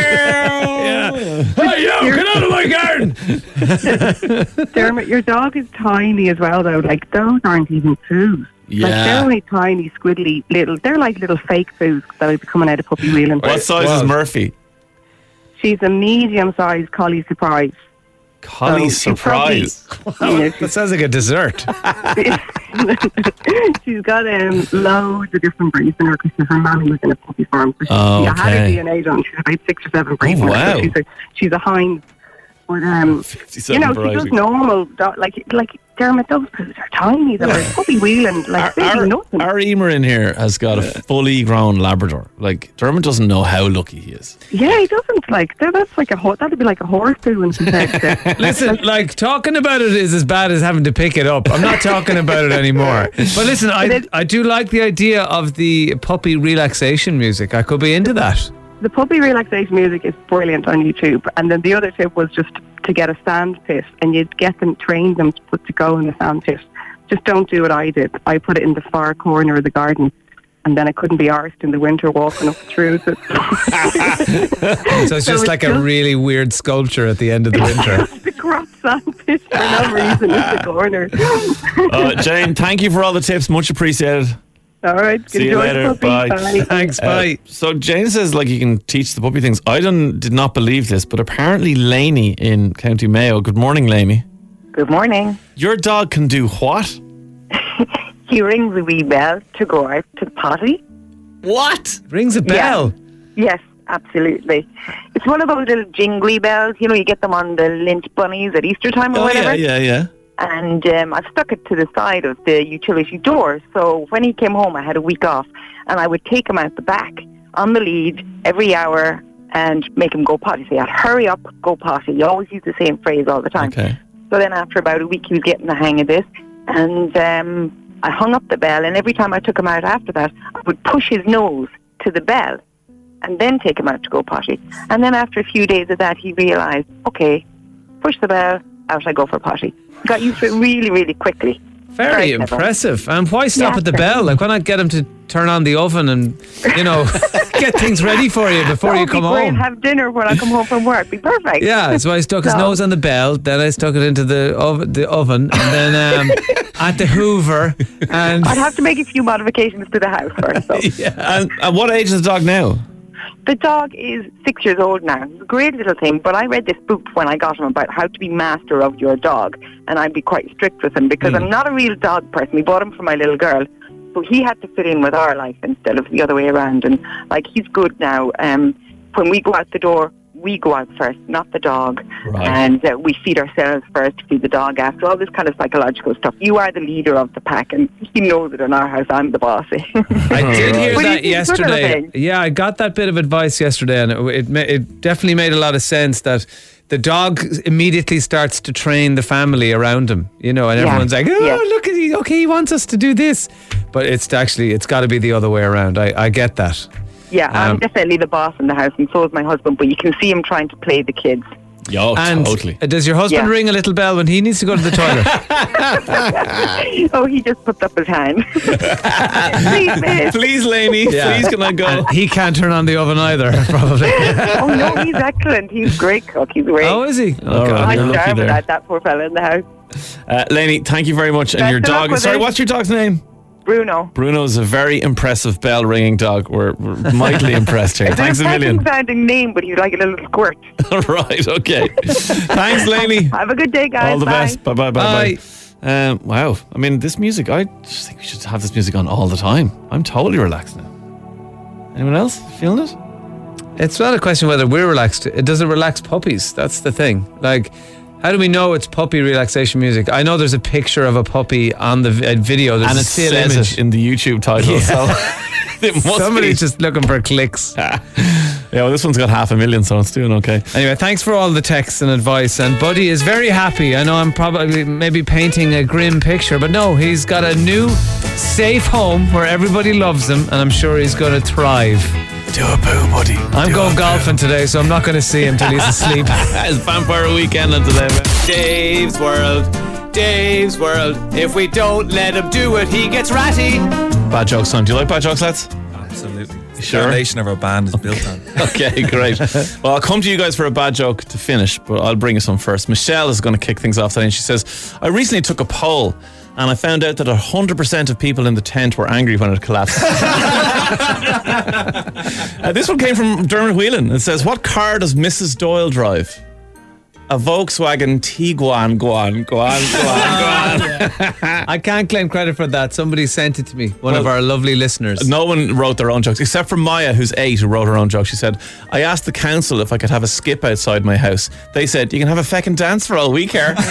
Hey, you, get out of my garden! Dermot, your dog is tiny as well, though. Like, those aren't even poos. Yeah. Like, they're only tiny, squiggly, they're like little fake poos that will be coming out of puppy wheeling. What size is Murphy? She's a medium-sized collie surprise. Collie surprise. That sounds like a dessert. She's got loads of different breeds in her because her mommy was in a puppy farm. So she had her DNA done. She's about 6 or 7 breeds. Oh, wow. So she's a hind. But, she does normal, like Dermot, those poos are tiny. They're puppy wheeling, like nothing. Our Emer in here has got a fully grown Labrador. Like, Dermot doesn't know how lucky he is. Yeah, he doesn't. Like, that's like that'd be like a horse poo in compared to. Listen, like, talking about it is as bad as having to pick it up. I'm not talking about it anymore. But listen, I do like the idea of the puppy relaxation music. I could be into that. The puppy relaxation music is brilliant on YouTube. And then the other tip was just to get a sand pit, and you'd train them to go in the sand pit. Just don't do what I did. I put it in the far corner of the garden, and then I couldn't be arsed in the winter walking up through. So it's just like a really weird sculpture at the end of the winter. The crop sand pit for no reason in the corner. Jane, thank you for all the tips. Much appreciated. All right. See you later. Bye. Thanks. Bye. So Jane says, like, you can teach the puppy things. I did not believe this, but apparently Lainey in County Mayo. Good morning, Lainey. Good morning. Your dog can do what? He rings a wee bell to go out to the potty. What? Rings a bell? Yeah. Yes, absolutely. It's one of those little jingly bells. You get them on the Lynch bunnies at Easter time or whatever. Yeah. And I've stuck it to the side of the utility door. So when he came home, I had a week off, and I would take him out the back on the lead every hour and make him go potty. Say, hurry up, go potty. You always use the same phrase all the time. Okay. So then after about a week, he was getting the hang of this. And I hung up the bell, and every time I took him out after that, I would push his nose to the bell and then take him out to go potty. And then after a few days of that, he realised, okay, push the bell, out I go for potty. Got used to it really, really quickly. Very impressive. And why stop at the bell? Like, why not get him to turn on the oven and, get things ready for you before you come home? Have dinner when I come home from work. Be perfect. Yeah, so I stuck his nose on the bell, then I stuck it into the oven, and then at the Hoover. And I'd have to make a few modifications to the house first. So. Yeah. And what age is the dog now? The dog is 6 years old now. It's a great little thing, but I read this book when I got him about how to be master of your dog, and I'd be quite strict with him because I'm not a real dog person. We bought him for my little girl, so he had to fit in with our life instead of the other way around. And he's good now. When we go out the door, we go out first, not the dog. Right. And we feed ourselves first, feed the dog after, all this kind of psychological stuff. You are the leader of the pack, and he knows it in our house. I'm the boss. I did hear that yesterday. Yeah, I got that bit of advice yesterday, and it definitely made a lot of sense that the dog immediately starts to train the family around him, and everyone's like, look at he, okay, he wants us to do this. But it's got to be the other way around. I get that. Yeah, I'm definitely the boss in the house, and so is my husband, but you can see him trying to play the kids. Yeah, totally. Does your husband ring a little bell when he needs to go to the toilet? Oh, he just puts up his hand. Please, miss. Please, Lainey. Yeah. Please, can I go? And he can't turn on the oven either, probably. Oh, no, he's excellent. He's a great cook. He's great. Oh, is he? Oh, God, I'm starving without that poor fella in the house. Lainey, thank you very much. And Best your of luck dog, with sorry, it. what's your dog's name? Bruno. Bruno's a very impressive bell ringing dog. We're mightily impressed here. Thanks a million. It's a sounding name, but he's like a little squirt. Right, okay. Thanks, Lainey. Have a good day, guys. All the Bye. best. Bye. Wow. I mean, this music, I just think we should have this music on all the time. I'm totally relaxed now. Anyone else feeling it? It's not a question whether we're relaxed. It doesn't relax puppies. That's the thing. Like, how do we know it's puppy relaxation music? I know there's a picture of a puppy on the video. There's And a it still says image it in the YouTube title. So it must Somebody's be. just looking for clicks. Yeah, well, this one's got 500,000, so it's doing okay. Anyway, thanks for all the texts and advice. And Buddy is very happy. I know I'm probably maybe painting a grim picture, but no, he's got a new safe home where everybody loves him, and I'm sure he's going to thrive. Do a poo, buddy. I'm going golfing today, so I'm not going to see him till he's asleep. It's Vampire Weekend on today, man. Dave's World. If we don't let him do it, he gets ratty. Bad jokes time. Do you like bad jokes, lads? Absolutely. The Sure. foundation of our band is built on. Okay, great. Well, I'll come to you guys for a bad joke to finish, but I'll bring you some first. Michelle is going to kick things off today, and she says, I recently took a poll, and I found out that 100% of people in the tent were angry when it collapsed. This one came from Dermot Whelan. It says, what car does Mrs. Doyle drive? A Volkswagen Tiguan. I can't claim credit for that. Somebody sent it to me. One of our lovely listeners. No one wrote their own jokes, except for Maya, who's 8, who wrote her own joke. She said, I asked the council if I could have a skip outside my house. They said, you can have a feckin' dance for all week here.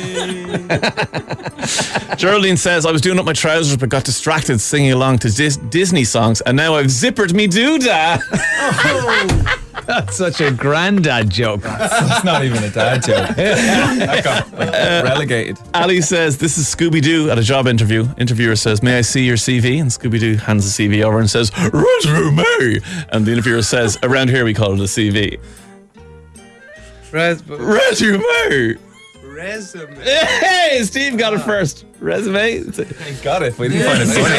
Geraldine says, I was doing up my trousers but got distracted singing along to Disney songs, and now I've zippered me doodah. That's such a granddad joke. It's not even a dad joke. I got relegated. Ali says, this is Scooby-Doo at a job interview. Interviewer says, may I see your CV? And Scooby-Doo hands the CV over and says, resume. And the interviewer says, around here we call it a CV. Resume. Hey, Steve got it first. Resume. Thank God if we didn't find it funny.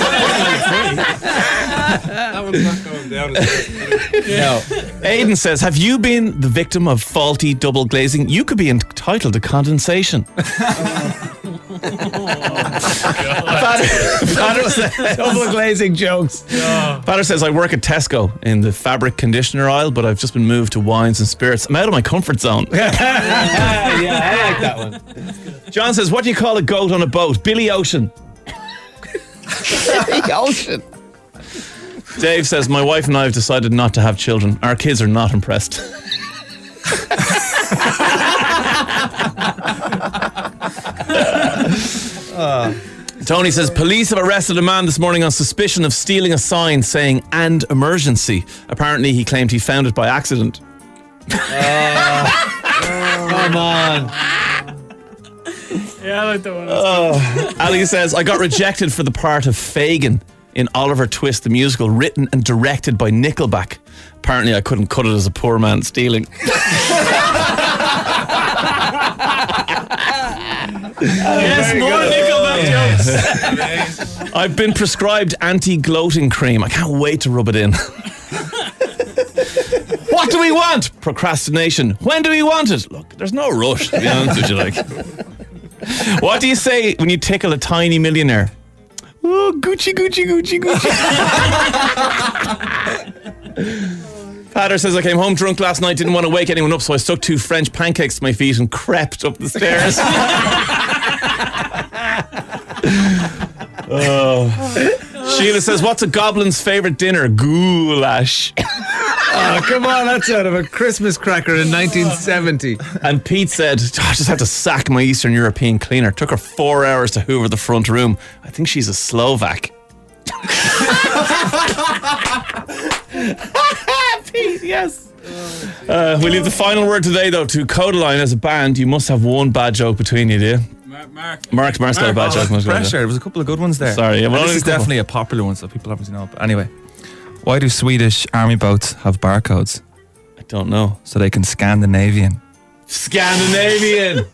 That one's not going down. No. Aidan says, have you been the victim of faulty double glazing? You could be entitled to condensation. Patter says, double glazing jokes. Patter says, I work at Tesco in the fabric conditioner aisle, but I've just been moved to wines and spirits. I'm out of my comfort zone. Yeah, I like that one. John says, what do you call a goat on a boat? Billy Ocean. Billy Ocean. Dave says, my wife and I have decided not to have children. Our kids are not impressed. Tony says, police have arrested a man this morning on suspicion of stealing a sign saying "and emergency." Apparently he claimed he found it by accident. Come on. Yeah, I like that one. Ali says, I got rejected for the part of Fagin in Oliver Twist the musical, written and directed by Nickelback. Apparently I couldn't cut it as a poor man stealing. Yes, more Nickelback jokes. I've been prescribed anti-gloating cream. I can't wait to rub it in. What do we want? Procrastination. When do we want it? Look, there's no rush, to be honest with you. Like, what do you say when you tickle a tiny millionaire? Oh, Gucci, Gucci, Gucci, Gucci. Patter says, I came home drunk last night, didn't want to wake anyone up, so I stuck 2 French pancakes to my feet and crept up the stairs. Sheila says, what's a goblin's favourite dinner? Goulash. Oh, come on, that's out of a Christmas cracker in 1970. And Pete said, I just had to sack my Eastern European cleaner. Took her 4 hours to hoover the front room. I think she's a Slovak. Pete, yes. We leave the final word today, though, to Codaline. As a band, you must have one bad joke between you, do you? Mark's got a bad joke. Pressure. There was a couple of good ones there. Sorry, yeah, well, this is definitely a popular one, so people obviously know. But anyway, why do Swedish army boats have barcodes? I don't know. So they can Scandinavian. Scandinavian.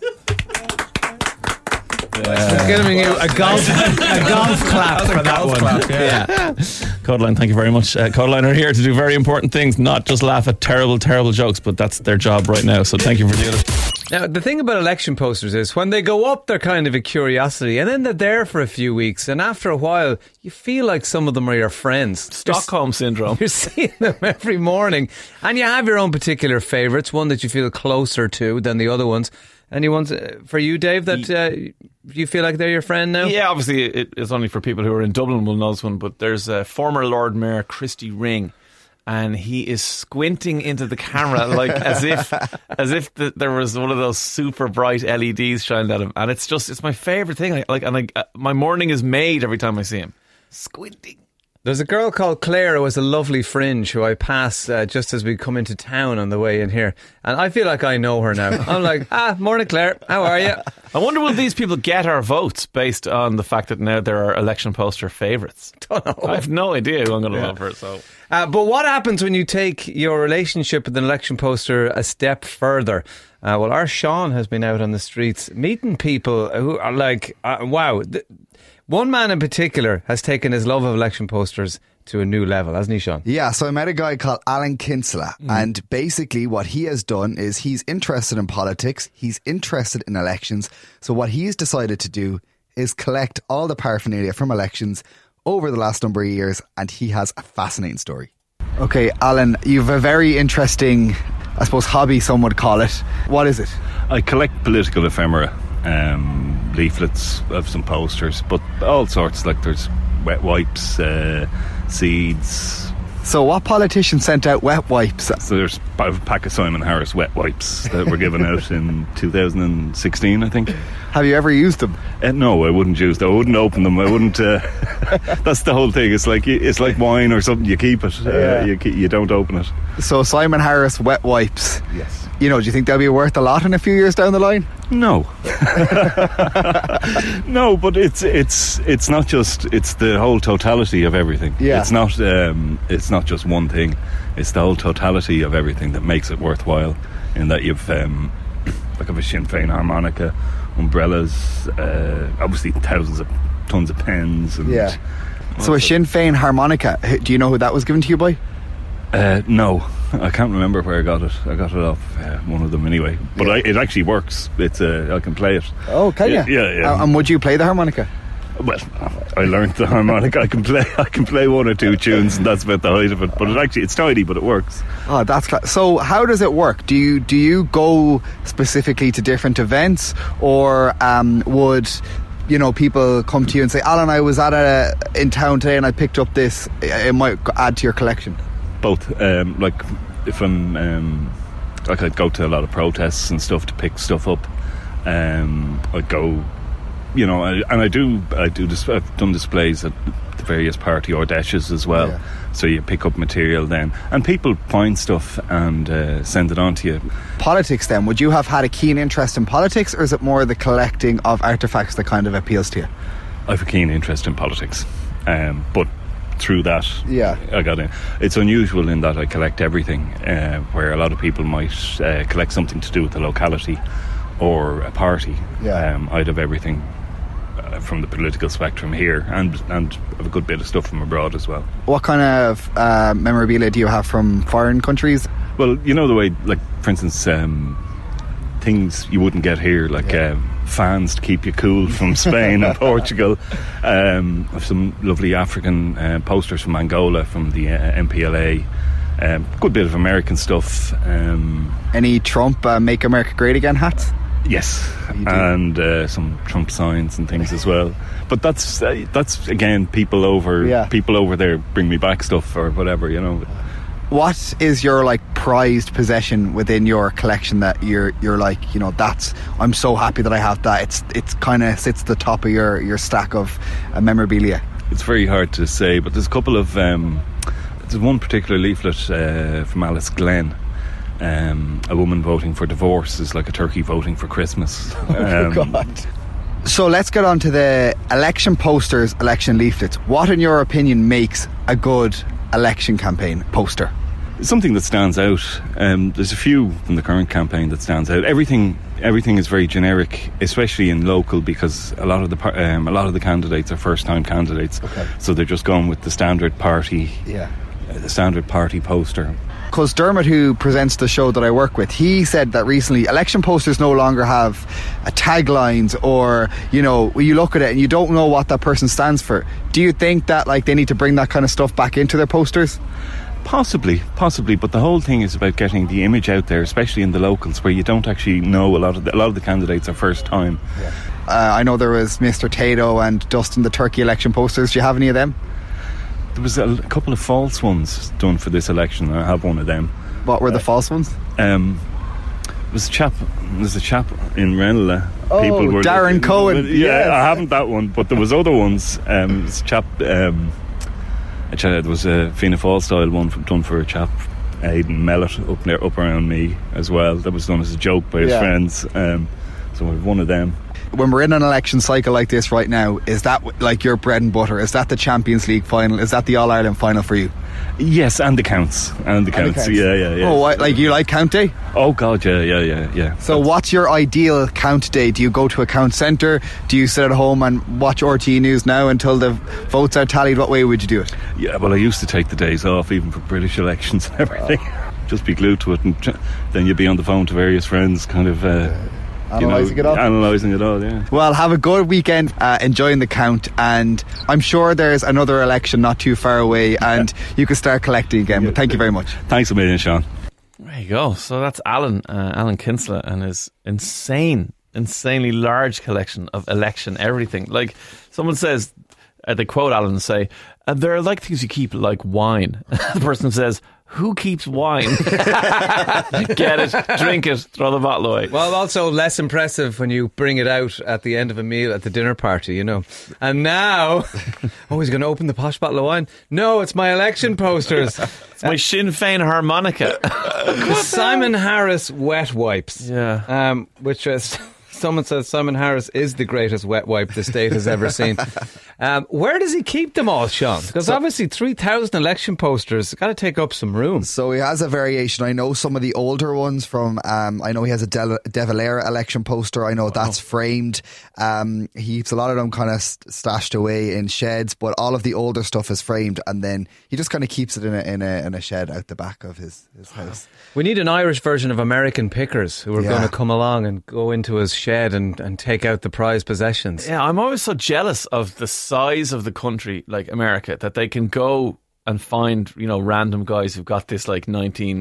Giving you a golf clap for that one. Yeah. Codaline, thank you very much. Codaline are here to do very important things, not just laugh at terrible, terrible jokes, but that's their job right now. So thank you for doing it. Now, the thing about election posters is when they go up, they're kind of a curiosity, and then they're there for a few weeks, and after a while, you feel like some of them are your friends. Stockholm syndrome. You're seeing them every morning, and you have your own particular favourites, one that you feel closer to than the other ones. Any ones for you, Dave, that you feel like they're your friend now? Yeah, obviously it's only for people who are in Dublin will know this one, but there's former Lord Mayor Christy Ring, and he is squinting into the camera like as if there was one of those super bright LEDs shining at him, and it's my favourite thing. My morning is made every time I see him squinting. There's a girl called Claire who has a lovely fringe who I pass just as we come into town on the way in here. And I feel like I know her now. I'm like, morning Claire, how are you? I wonder will these people get our votes based on the fact that now there are election poster favourites? Don't know. I have no idea who I'm going to vote for. So. But what happens when you take your relationship with an election poster a step further? Well, our Sean has been out on the streets meeting people who are like, wow. One man in particular has taken his love of election posters to a new level, hasn't he, Sean? Yeah, so I met a guy called Alan Kinsella, and basically what he has done is he's interested in politics, he's interested in elections, so what he's decided to do is collect all the paraphernalia from elections over the last number of years, and he has a fascinating story. Okay, Alan, you've a very interesting, I suppose, hobby, some would call it. What is it? I collect political ephemera. Leaflets of some posters, but all sorts, like there's wet wipes, seeds. So what politician sent out wet wipes? So there's a pack of Simon Harris wet wipes that were given out in 2016, I think. Have you ever used them? No, I wouldn't use them. I wouldn't open them. I wouldn't. That's the whole thing. It's like wine or something. You keep it. You don't open it. So Simon Harris wet wipes. Yes. Do you think they'll be worth a lot in a few years down the line? No. No, but it's not just, it's the whole totality of everything. Yeah. It's not just one thing. It's the whole totality of everything that makes it worthwhile, in that you've like a Sinn Féin harmonica, umbrellas, obviously tons of pens and so a Sinn Féin harmonica, do you know who that was given to you by? No, I can't remember where I got it. I got it off one of them anyway. But it actually works. It's I can play it. Oh, can you? Yeah. And would you play the harmonica? Well, I learned the harmonica. I can play one or two tunes, and that's about the height of it. But it's tiny, but it works. Oh, that's so. How does it work? Do you go specifically to different events, or would people come to you and say, Alan, I was in town today and I picked up this, it might add to your collection? Both. Like if I'm like I'd go to a lot of protests and stuff to pick stuff up. I'd go, and I've done displays at the various party ordeshes as well. Yeah. So you pick up material then, and people find stuff and send it on to you. Politics then, would you have had a keen interest in politics, or is it more the collecting of artefacts that kind of appeals to you? I have a keen interest in politics, but through that I got in. It's unusual in that I collect everything, where a lot of people might collect something to do with the locality or a party. I'd have everything from the political spectrum here, and have a good bit of stuff from abroad as well. What kind of memorabilia do you have from foreign countries? Well, the way, like for instance, things you wouldn't get here, like fans to keep you cool from Spain and Portugal. Some lovely African posters from Angola, from the MPLA. Good bit of American stuff. Any Trump Make America Great Again hats? Yes, and some Trump signs and things as well. But that's again, people over there bring me back stuff or whatever, What is your prized possession within your collection that you're that's, I'm so happy that I have that? It's kind of sits at the top of your stack of memorabilia. It's very hard to say, but there's a couple of there's one particular leaflet from Alice Glenn. A woman voting for divorce is like a turkey voting for Christmas. Oh God. So let's get on to the election posters, election leaflets. What, in your opinion, makes a good election campaign poster? Something that stands out. There's a few from the current campaign that stands out. Everything is very generic, especially in local, because a lot of the candidates are first-time candidates. Okay. So they're just going with the standard party. The standard party poster. Because Dermot, who presents the show that I work with, he said that recently election posters no longer have taglines, or, you know, you look at it and you don't know what that person stands for. Do you think that like they need to bring that kind of stuff back into their posters? Possibly, but the whole thing is about getting the image out there, especially in the locals where you don't actually know a lot of the candidates are first time. I know there was Mr. Tato and Dustin the Turkey election posters. Do you have any of them? There was a couple of false ones done for this election. I have one of them. What were the false ones? There's a chap in Ranelagh. Oh, Darren Cohen. Yeah, yes. I haven't that one, but there was other ones. There's a chap. There was a Fianna Fáil style one done for a chap, Aidan Mellett, up around me as well. That was done as a joke by his friends. So I've one of them. When we're in an election cycle like this right now, is that like your bread and butter? Is that the Champions League final? Is that the All-Ireland final for you? Yes, and the counts. Yeah. Oh, like you like count day? Oh God, yeah. So what's your ideal count day? Do you go to a count centre? Do you sit at home and watch RTE News now until the votes are tallied? What way would you do it? Yeah, well, I used to take the days off even for British elections and everything. Just be glued to it, and then you'd be on the phone to various friends, kind of analysing it all. Yeah. Well, have a good weekend enjoying the count, and I'm sure there's another election not too far away and you can start collecting again. But thank you very much. Thanks a million, Sean. There you go. So that's Alan Kinsella and his insanely large collection of election everything. Like someone says, they quote Alan and say, there are like things you keep like wine. The person says, who keeps wine? Get it, drink it, throw the bottle away. Well, also less impressive when you bring it out at the end of a meal at the dinner party, you know. And now, he's going to open the posh bottle of wine. No, it's my election posters. It's my Sinn Féin harmonica. The Simon Harris wet wipes. Yeah. Which is... Someone says Simon Harris is the greatest wet wipe the state has ever seen. Where does he keep them all, Sean? Because obviously 3,000 election posters got to take up some room. So he has a variation. I know some of the older ones from, I know he has a De Valera election poster. I know that's framed. He keeps a lot of them kind of stashed away in sheds, but all of the older stuff is framed, and then he just kind of keeps it in a shed out the back of his house. We need an Irish version of American Pickers who are going to come along and go into his shed and take out the prized possessions. Yeah, I'm always so jealous of the size of the country, like America, that they can go and find, you know, random guys who've got this like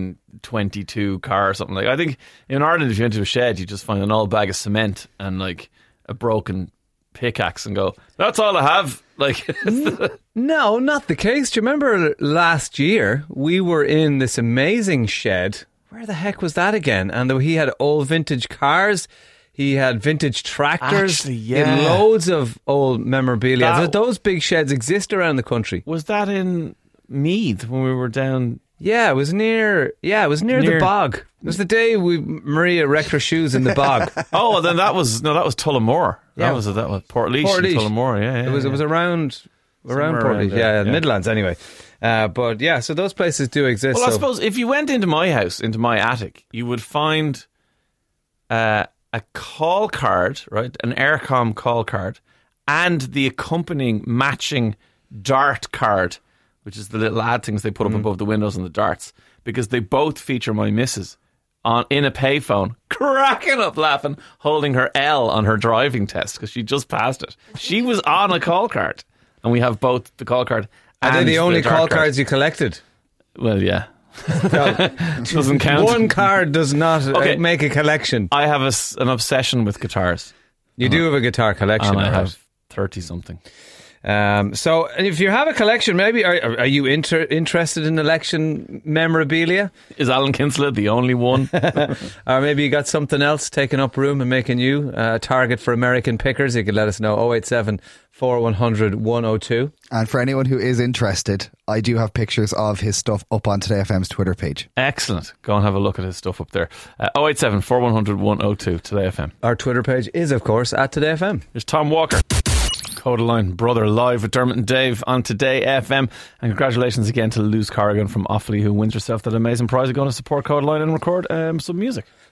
1922 car or something. Like, I think in Ireland, if you went to a shed, you just find an old bag of cement and like a broken pickaxe and go, that's all I have. Like, no, not the case. Do you remember last year we were in this amazing shed? Where the heck was that again? And he had old vintage cars. He had vintage tractors. Actually, He had loads of old memorabilia. Those big sheds exist around the country. Was that in Meath when we were down? Yeah, it was near the bog. It was the day Maria wrecked her shoes in the bog. Oh, then that was Tullamore. Yeah. That was Portlaoise and Tullamore. Yeah. It was around Portlaoise. Yeah, Midlands anyway. But yeah, so those places do exist. Well, I suppose if you went into my house, into my attic, you would find a call card, right? An Aircom call card, and the accompanying matching dart card, which is the little ad things they put up above the windows and the darts, because they both feature my missus in a payphone, cracking up laughing, holding her L on her driving test because she just passed it. She was on a call card, and we have both the call card. Are they the only call cards you collected? Well, yeah. Doesn't count. One card does not make a collection. I have an obsession with guitars. You do have a guitar collection. And I have 30 something. So if you have a collection, maybe are you interested in election memorabilia? Is Alan Kinsella the only one? Or maybe you got something else taking up room and making you a target for American Pickers? You could let us know. 087 4100 102. And for anyone who is interested, I do have pictures of his stuff up on Today FM's Twitter page. Excellent. Go and have a look at his stuff up there. 087 4100 102 Today FM. Our Twitter page is, of course, at Today FM. There's Tom Walker. Codaline Brother live with Dermot and Dave on Today FM. And congratulations again to Luz Corrigan from Offaly, who wins herself that amazing prize of going to support Codaline and record some music.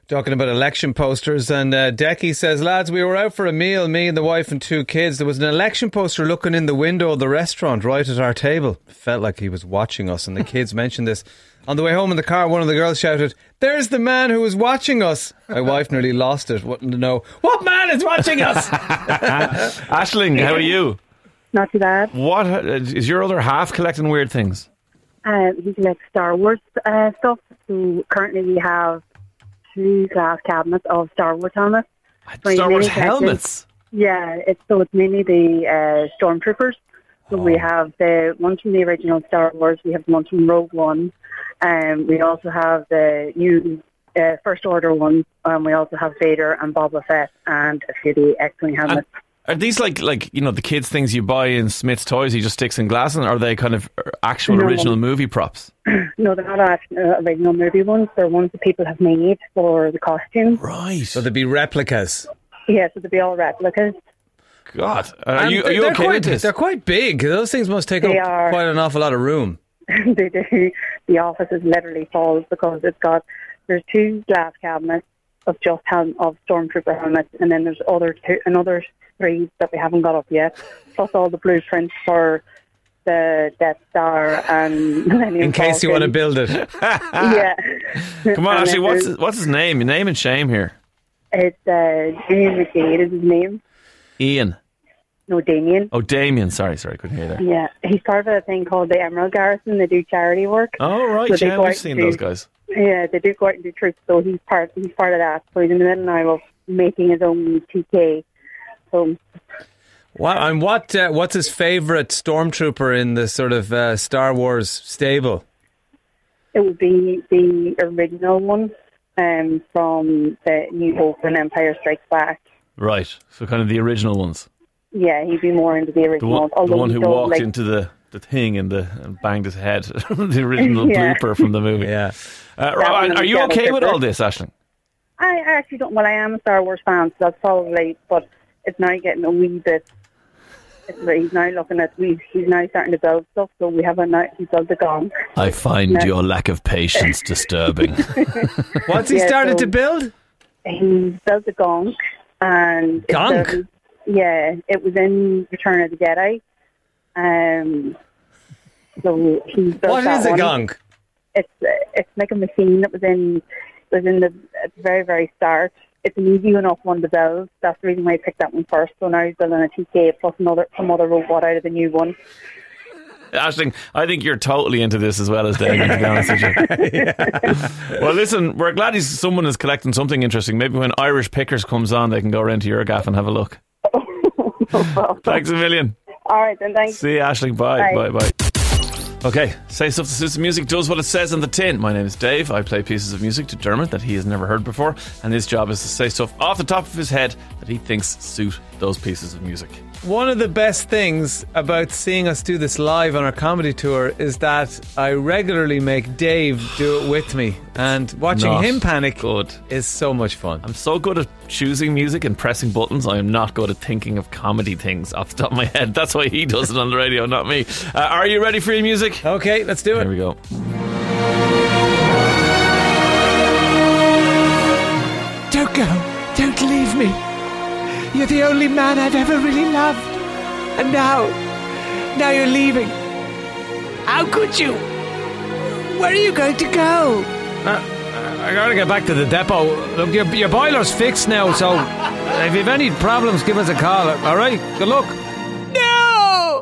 Talking about election posters, and Decky says, lads, we were out for a meal, me and the wife and 2 kids. There was an election poster looking in the window of the restaurant right at our table. Felt like he was watching us, and the kids mentioned this. On the way home in the car, one of the girls shouted, "There's the man who was watching us." My wife nearly lost it, wanting to know, what man is watching us? Aisling, how are you? Not too bad. What is your other half collecting weird things? He collects Star Wars stuff. So currently we have 2 glass cabinets of Star Wars helmets. Star Wars helmets? Yeah, it's mainly the Stormtroopers. So we have the ones from the original Star Wars, we have the ones from Rogue One, we also have the new First Order ones, we also have Vader and Boba Fett and a few of the X-Wing helmets. Are these like the kids' things you buy in Smith's Toys? He just sticks in glass, and are they kind of actual original movie props? No, they're not actual original movie ones. They're ones that people have made for the costumes. Right. So they'd be replicas. Yeah, so they'd be all replicas. God, are you okay with this? They're quite big. Those things must take up quite an awful lot of room. They do. The office is literally full because there's 2 glass cabinets of just of Stormtrooper helmets, and then there's another 3 that we haven't got up yet, plus all the blueprints for the Death Star and Millennium in case you want to build it. Yeah. Come on, actually, what's his name? Your name and shame here. It's Damien McDade is his name. Ian. No, Damien. Oh, Damien. Sorry, couldn't hear that. Yeah, he's part of a thing called the Emerald Garrison. They do charity work. Oh, right, So yeah, we've seen those guys. Yeah, they do go out and do troops, so he's part of that. So he's in the middle now of making his own TK. So. What's his favourite Stormtrooper in the sort of Star Wars stable? It would be the original one from the New Hope and Empire Strikes Back. Right, so kind of the original ones. Yeah, he'd be more into the original. The one who walked into the thing and banged his head. The original blooper from the movie. Yeah. Are you okay with all this, Aisling? I actually don't. Well, I am a Star Wars fan, so that's probably. But it's now getting a wee bit. He's now looking at. He's now starting to build stuff. So we have he built the gong. I find your lack of patience disturbing. What's he started to build? He built the gong, and Gonk. It was in Return of the Jedi. So he built what is a gonk? It's like a machine that was in the at the very, very start. It's an easy enough one to build. That's the reason why I picked that one first. So now he's building a TK plus some other robot out of the new one. Aisling, I think you're totally into this as well as Damien, to be honest with you. Yeah. Well, listen, we're glad someone is collecting something interesting. Maybe when Irish Pickers comes on, they can go around to your gaff and have a look. Thanks a million. All right, then, thanks. See you, Aisling. Bye. Okay, Say Stuff That Suits Music does what it says on the tin. My name is Dave. I play pieces of music to Dermot that he has never heard before, and his job is to say stuff off the top of his head that he thinks suit those pieces of music. One of the best things about seeing us do this live on our comedy tour is that I regularly make Dave do it with me, and watching him panic is so much fun. I'm so good at choosing music and pressing buttons. I am not good at thinking of comedy things off the top of my head. That's why he does it on the radio, not me. Are you ready for your music? Okay, let's do it. Here we go. Don't go. Don't leave me. You're the only man I've ever really loved. And now you're leaving. How could you? Where are you going to go? I gotta get back to the depot. Look, your boiler's fixed now, so if you've any problems, give us a call. All right? Good luck. No!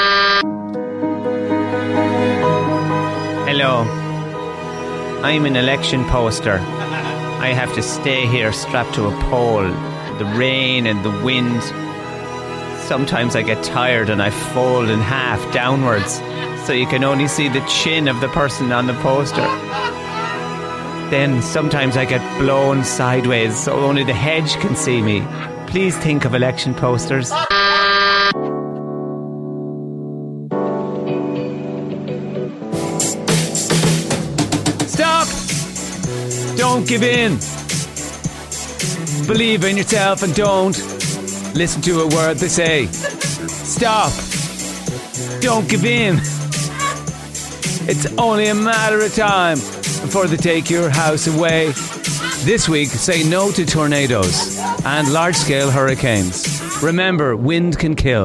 Hello. I'm an election poster. I have to stay here strapped to a pole. The rain and the wind. Sometimes I get tired and I fold in half downwards, so you can only see the chin of the person on the poster. Then sometimes I get blown sideways, so only the hedge can see me. Please think of election posters. Stop! Don't give in. Believe in yourself and don't listen to a word they say. Stop. Don't give in. It's only a matter of time before they take your house away. This week, say no to tornadoes and large-scale hurricanes. Remember, wind can kill.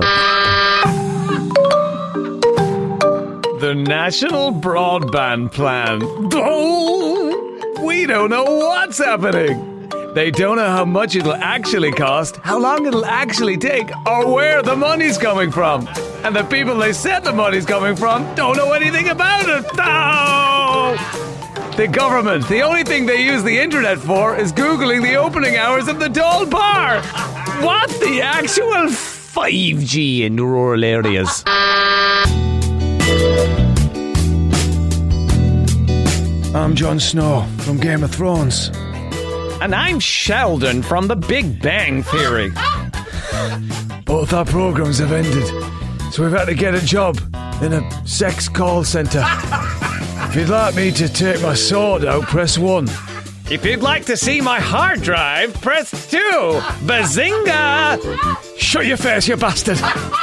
The National Broadband Plan. Oh, we don't know what's happening. They don't know how much it'll actually cost, how long it'll actually take, or where the money's coming from. And the people they said the money's coming from don't know anything about it. No! The government, the only thing they use the internet for is Googling the opening hours of the Dáil Bar. What the actual 5G in rural areas? I'm Jon Snow from Game of Thrones. And I'm Sheldon from The Big Bang Theory. Both our programs have ended, so we've had to get a job in a sex call centre. If you'd like me to take my sword out, press 1. If you'd like to see my hard drive, press 2. Bazinga! Shut your face, you bastard!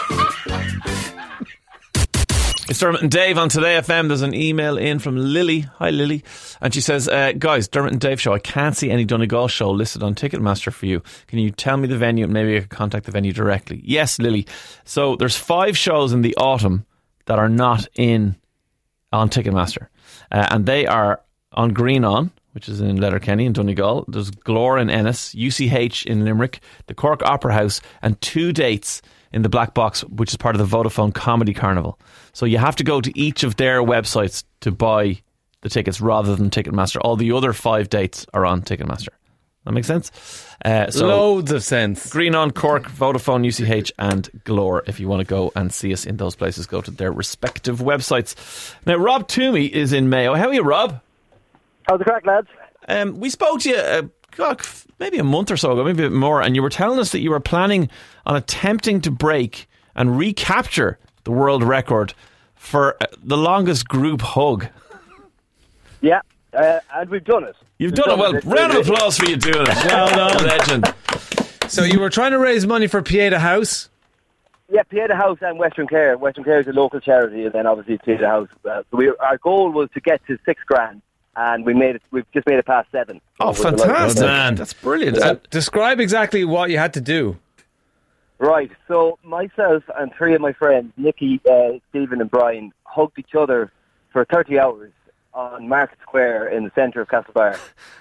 It's Dermot and Dave on Today FM. There's an email in from Lily. Hi, Lily. And she says, guys, Dermot and Dave show. I can't see any Donegal show listed on Ticketmaster for you. Can you tell me the venue? Maybe I could contact the venue directly. Yes, Lily. So there's 5 shows in the autumn that are not on Ticketmaster. And they are on Green On, which is in Letterkenny in Donegal. There's Glore in Ennis, UCH in Limerick, the Cork Opera House, and 2 dates in the Black Box, which is part of the Vodafone Comedy Carnival. So you have to go to each of their websites to buy the tickets rather than Ticketmaster. All the other 5 dates are on Ticketmaster. That makes sense? Loads of sense. Green On, Cork, Vodafone, UCH and Glore. If you want to go and see us in those places, go to their respective websites. Now, Rob Toomey is in Mayo. How are you, Rob? How's the crack, lads? We spoke to you maybe a month or so ago, maybe a bit more, and you were telling us that you were planning on attempting to break and recapture the world record for the longest group hug. Yeah, and we've done it. You've done it. Well, round of applause for you doing it. Well done, legend. So you were trying to raise money for Pieta House? Yeah, Pieta House and Western Care. Western Care is a local charity, and then obviously Pieta House. Our goal was to get to $6,000. And we've just made it past 7. Oh, fantastic, man. That's brilliant. So describe exactly what you had to do. Right. So myself and 3 of my friends, Nicky, Stephen and Brian, hugged each other for 30 hours on Market Square in the centre of Castlebar.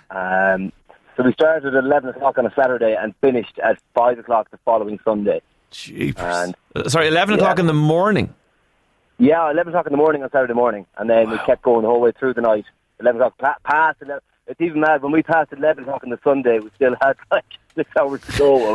So we started at 11 o'clock on a Saturday and finished at 5 o'clock the following Sunday. Jeepers. Sorry, 11 o'clock in the morning? Yeah, 11 o'clock in the morning on Saturday morning. And then we kept going the whole way through the night. 11 o'clock past 11. It's even mad, when we passed 11 o'clock on the Sunday, we still had like 6 hours to go.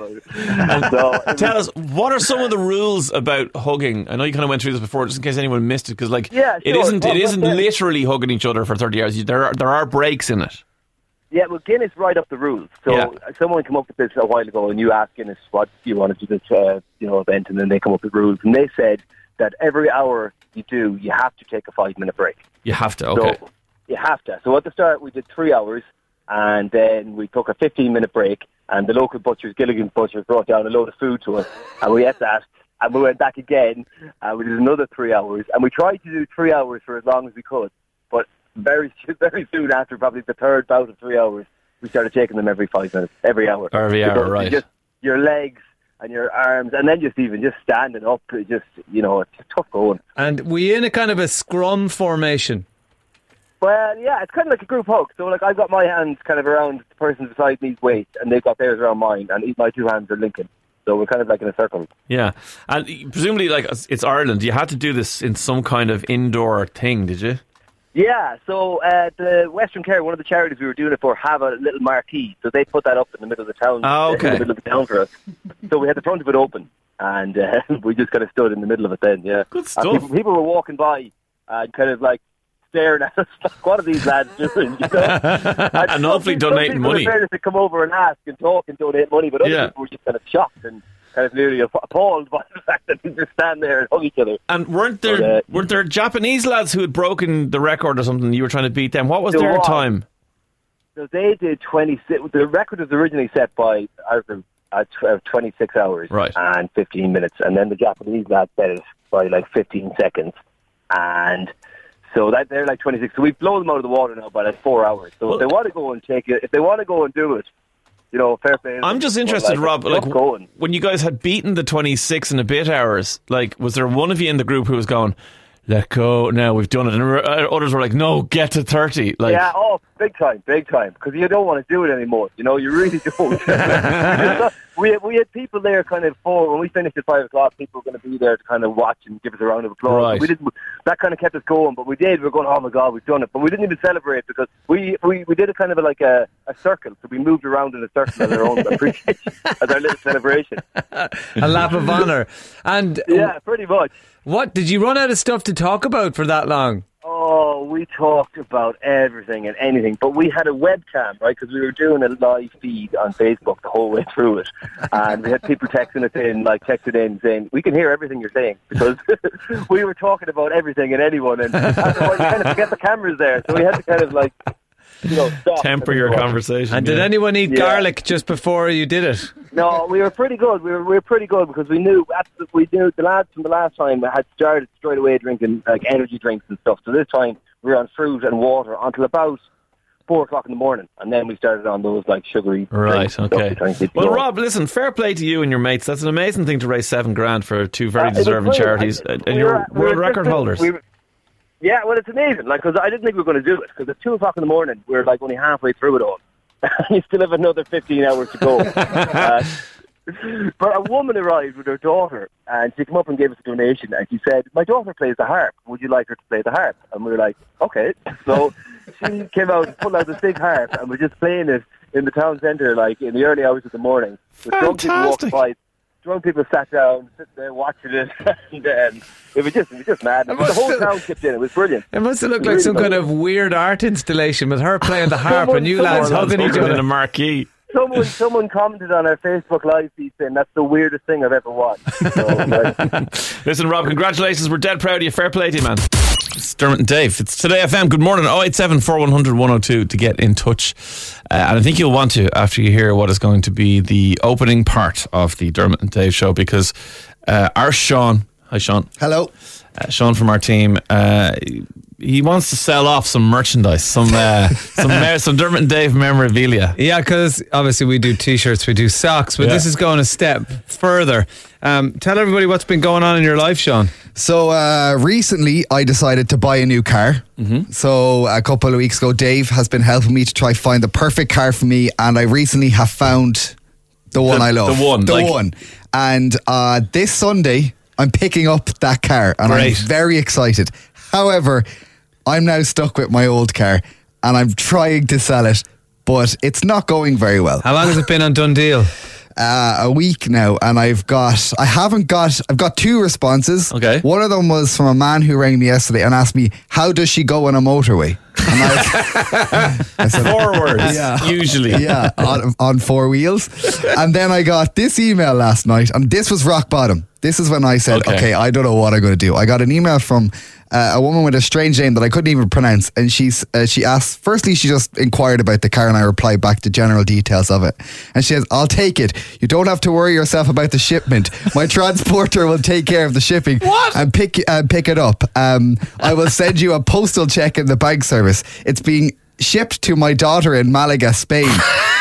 Tell us, what are some of the rules about hugging? I know you kind of went through this before, just in case anyone missed it, because it isn't literally hugging each other for 30 hours. There are breaks in it. Yeah, well, Guinness write up the rules. So someone came up with this a while ago, and you asked Guinness, what do you want to do this event, and then they come up with rules, and they said that every hour you do, you have to take a 5-minute break. You have to, okay. So, you have to. So at the start, we did 3 hours, and then we took a 15-minute break, and the local butchers, Gilligan's Butchers, brought down a load of food to us, and we ate that, and we went back again, and we did another 3 hours, and we tried to do 3 hours for as long as we could, but very soon after probably the third bout of 3 hours, we started taking them every 5 minutes, every hour. Every hour, right. Just your legs and your arms, and then just standing up, it's just tough going. And we in a kind of a scrum formation. Well, yeah, it's kind of like a group hug. So, I've got my hands kind of around the person beside me's waist, and they've got theirs around mine, and my 2 hands are linking. So we're kind of like in a circle. Yeah, and presumably, it's Ireland. You had to do this in some kind of indoor thing, did you? Yeah, so the Western Care, one of the charities we were doing it for, have a little marquee. So they put that up in the middle of the town. Oh, okay. In the middle of the town for us. So we had the front of it open, and we just kind of stood in the middle of it then, yeah. Good stuff. People were walking by and kind of staring at us, what are these lads doing? And hopefully donating money. Some people to come over and ask and talk and donate money, but other people were just kind of shocked and kind of nearly appalled by the fact that we just stand there and hug each other. And weren't there Japanese lads who had broken the record or something? You were trying to beat them. What was their time? So they did 26. The record was originally set by 26 hours and 15 minutes, and then the Japanese lad set it by 15 seconds. And So that they're like 26. So we've blown them out of the water now by like 4 hours. So if they want to go and take it, if they want to go and do it, you know, fair play. I'm just interested, Rob, like when you guys had beaten the 26 and a bit hours, like was there one of you in the group who was going, let go, now we've done it, and others were like, no, get to 30? Like, yeah, big time, because you don't want to do it anymore, you know, you really don't. we had people there kind of when we finished at 5 o'clock, people were going to be there to kind of watch and give us a round of applause. Right. That kind of kept us going, but we were going, oh my God, we've done it, but we didn't even celebrate because we did a kind of like a circle, so we moved around in a circle as our own appreciation, as our little celebration. A lap of honour. And yeah, pretty much. What, did you run out of stuff to talk about for that long? Oh, we talked about everything and anything, but we had a webcam, right, because we were doing a live feed on Facebook the whole way through it, and we had people texting in saying, we can hear everything you're saying, because we were talking about everything and anyone, and otherwise you kind of forget the camera's there, so we had to kind of like, you know, stop. Temper your conversation. And did anyone eat garlic just before you did it? No, we were pretty good. We were pretty good because we knew the lads from the last time had started straight away drinking like energy drinks and stuff. So this time we were on fruit and water until about 4 o'clock in the morning, and then we started on those like sugary drinks. Okay. Well, Rob, listen, fair play to you and your mates. That's an amazing thing to raise $7,000 for two very deserving charities, and you're world record holders. Yeah, well, it's amazing. Like, because I didn't think we were going to do it. Because at 2 o'clock in the morning, we were like only halfway through it all. You still have another 15 hours to go. But a woman arrived with her daughter, and she came up and gave us a donation. And she said, "My daughter plays the harp. Would you like her to play the harp?" And we were like, "Okay." So she came out and pulled out this big harp, and we're just playing it in the town centre, like in the early hours of the morning. The drunk people walked by. Drunk people sat down, sitting there watching it, and it was just mad. The whole town chipped in. It was brilliant. It must have looked like some kind of weird art installation with her playing the harp and you lads hugging each other in a marquee. Someone commented on our Facebook live feed saying that's the weirdest thing I've ever watched. So, listen, Rob, congratulations. We're dead proud of you. Fair play to you, man. It's Dermot and Dave. It's Today FM. Good morning. 087 4100 102 to get in touch. And I think you'll want to after you hear what is going to be the opening part of the Dermot and Dave show, because our Sean, hi Sean. Hello. Sean from our team, he wants to sell off some merchandise, some Dermot and Dave memorabilia. Yeah, because obviously we do t-shirts, we do socks, but this is going a step further. Tell everybody what's been going on in your life, Sean. So recently I decided to buy a new car. Mm-hmm. So a couple of weeks ago, Dave has been helping me to try find the perfect car for me, and I recently have found the one I love. The one. And this Sunday I'm picking up that car, and I'm very excited. However, I'm now stuck with my old car, and I'm trying to sell it, but it's not going very well. How long has it been on Done Deal? A week now, and I've got 2 responses. Okay. One of them was from a man who rang me yesterday and asked me, how does she go on a motorway? And I said, forwards, usually. Yeah, on 4 wheels. And then I got this email last night, and this was rock bottom. This is when I said, okay, I don't know what I'm going to do. I got an email from a woman with a strange name that I couldn't even pronounce, and she asked, firstly she just inquired about the car, and I replied back to general details of it, and she says, I'll take it, you don't have to worry yourself about the shipment, my transporter will take care of the shipping and pick it up. I will send you a postal check in the bank service. It's being shipped to my daughter in Malaga, Spain.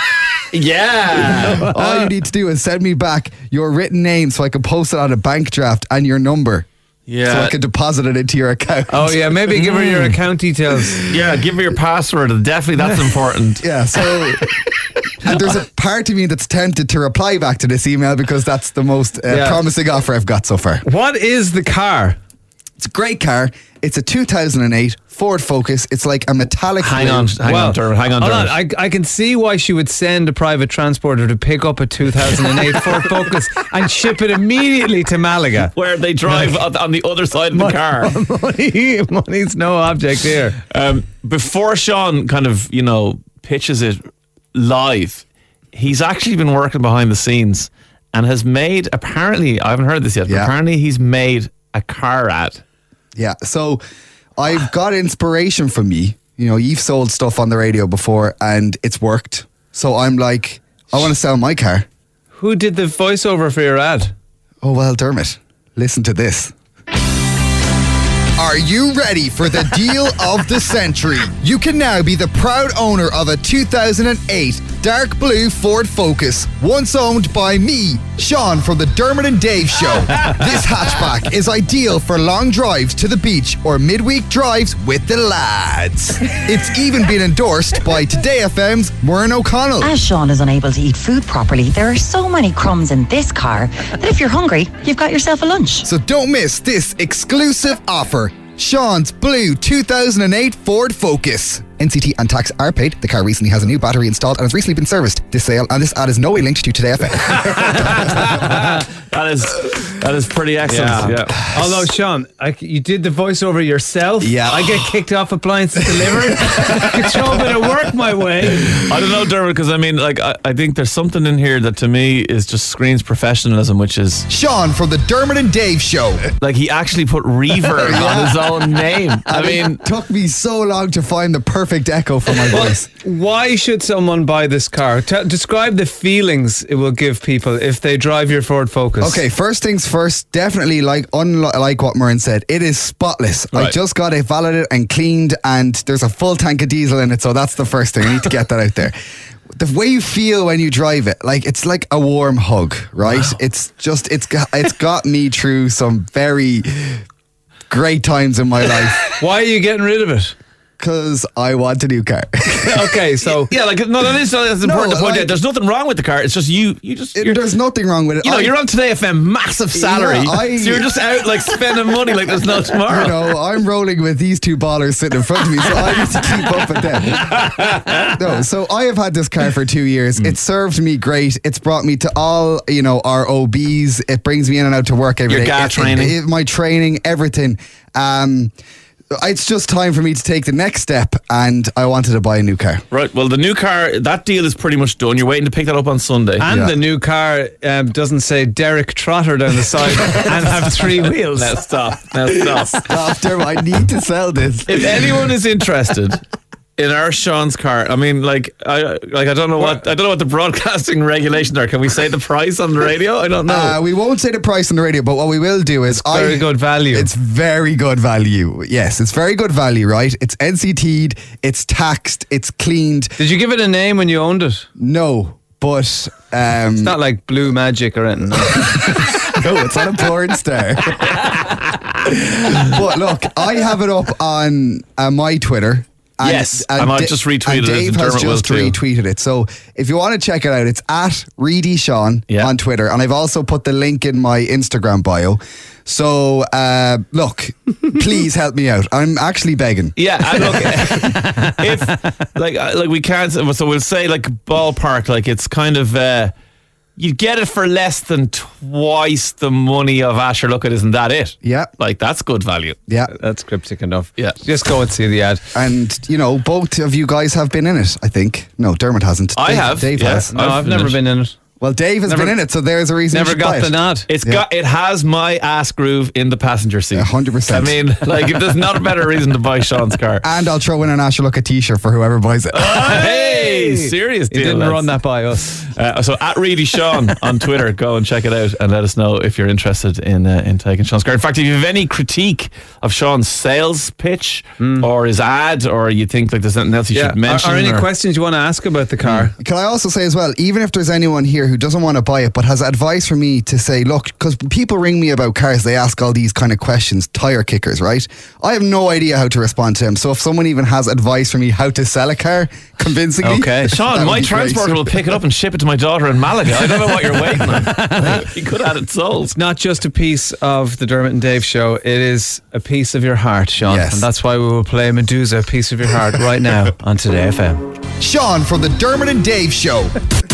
Yeah. All you need to do is send me back your written name so I can post it on a bank draft, and your number. Yeah. So I can deposit it into your account. Oh yeah, maybe give her your account details. Yeah, give her your password. Definitely, that's important. Yeah, so and there's a part of me that's tempted to reply back to this email because that's the most promising offer I've got so far. What is the car? It's a great car. It's a 2008 Ford Focus. It's like a metallic Hang on, Dermot. I can see why she would send a private transporter to pick up a 2008 Ford Focus and ship it immediately to Malaga, where they drive on the other side of the car. Money's no object here. Before Sean kind of, pitches it live, he's actually been working behind the scenes and has made, apparently, I haven't heard this yet, but apparently he's made a car ad. Yeah, so I've got inspiration from you. You've sold stuff on the radio before and it's worked. So I'm like, I want to sell my car. Who did the voiceover for your ad? Oh, well, Dermot, listen to this. Are you ready for the deal of the century? You can now be the proud owner of a 2008 dark blue Ford Focus, once owned by me, Sean from the Dermot and Dave Show. This hatchback is ideal for long drives to the beach or midweek drives with the lads. It's even been endorsed by Today FM's Muireann O'Connell. As Sean is unable to eat food properly, there are so many crumbs in this car that if you're hungry, you've got yourself a lunch. So don't miss this exclusive offer. Sean's blue 2008 Ford Focus. NCT and tax are paid. The car recently has a new battery installed and has recently been serviced. This sale and this ad is no way linked to Today FM. That is pretty excellent. Yeah. Although, Sean, you did the voiceover yourself. Yeah. I get kicked off Appliances Delivered. You could throw a bit of work my way. I don't know, Dermot, because I mean, like, I think there's something in here that to me is just screams professionalism, which is Sean from the Dermot and Dave Show. Like, he actually put reverb on his own name. I mean, it took me so long to find the perfect echo for my voice. Why should someone buy this car? Describe the feelings it will give people if they drive your Ford Focus. Okay, first things first, definitely unlike what Muireann said, it is spotless. Right. I just got it valeted and cleaned and there's a full tank of diesel in it, so that's the first thing. I need to get that out there. The way you feel when you drive it, like it's like a warm hug, right? Wow. It's got me through some very great times in my life. Why are you getting rid of it? Because I want a new car. Okay, so yeah, like no, that's important to point out. There's nothing wrong with the car. It's just there's nothing wrong with it. You know, you're on Today FM, massive salary, so you're just out like spending money like there's no tomorrow. You know, I'm rolling with these two ballers sitting in front of me, so I need to keep up with them. No, so I have had this car for 2 years. It served me great. It's brought me to all, our OBs. It brings me in and out to work every day. Your GA training, my training, everything. It's just time for me to take the next step, and I wanted to buy a new car. Right, well, the new car, that deal is pretty much done. You're waiting to pick that up on Sunday. And the new car doesn't say Derek Trotter down the side and have 3 wheels. Now stop. Stop, Dermot, I need to sell this. If anyone is interested in our Sean's car, I mean, I don't know what the broadcasting regulations are. Can we say the price on the radio? I don't know. We won't say the price on the radio, but what we will do is very good value. It's very good value. Yes, it's very good value, right? It's NCT'd, it's taxed, it's cleaned. Did you give it a name when you owned it? No, but it's not like Blue Magic or anything. No, it's not a porn star. But look, I have it up on my Twitter. And I've just retweeted it. Dave has just retweeted it. So if you want to check it out, it's at Reedy Sean on Twitter. And I've also put the link in my Instagram bio. So look, please help me out. I'm actually begging. Yeah, and look, if like we can't, so we'll say like ballpark, like it's kind of you get it for less than twice the money of Asher. Look, isn't that it? Yeah. Like, that's good value. Yeah. That's cryptic enough. Yeah. Just go and see the ad. And, both of you guys have been in it, I think. No, Dermot hasn't. I have. Dave has. No, I've never been in it. Well, Dave has been in it, so there's a reason. Never got the nod. It has my ass groove in the passenger seat. 100%. I mean, like, there's not a better reason to buy Sean's car. And I'll throw in an Asher Look a t-shirt for whoever buys it. Hey, serious deal. He didn't run that by us. So at Reedy Sean on Twitter, go and check it out and let us know if you're interested in taking Sean's car. In fact, if you have any critique of Sean's sales pitch or his ad, or you think like there's something else you should mention, or any questions you want to ask about the car. Can I also say as well, even if there's anyone here who doesn't want to buy it but has advice for me to say, look, because people ring me about cars, they ask all these kind of questions, tire kickers, right? I have no idea how to respond to them. So if someone even has advice for me how to sell a car convincingly, okay, Sean, my transporter will pick it up and ship it to my daughter in Malaga. I don't know what you're waiting on. He could have had it sold. It's not just a piece of the Dermot and Dave show, it is a piece of your heart, Sean. Yes. And that's why we will play Medusa, a piece of your heart, right now on Today FM. Sean from the Dermot and Dave show.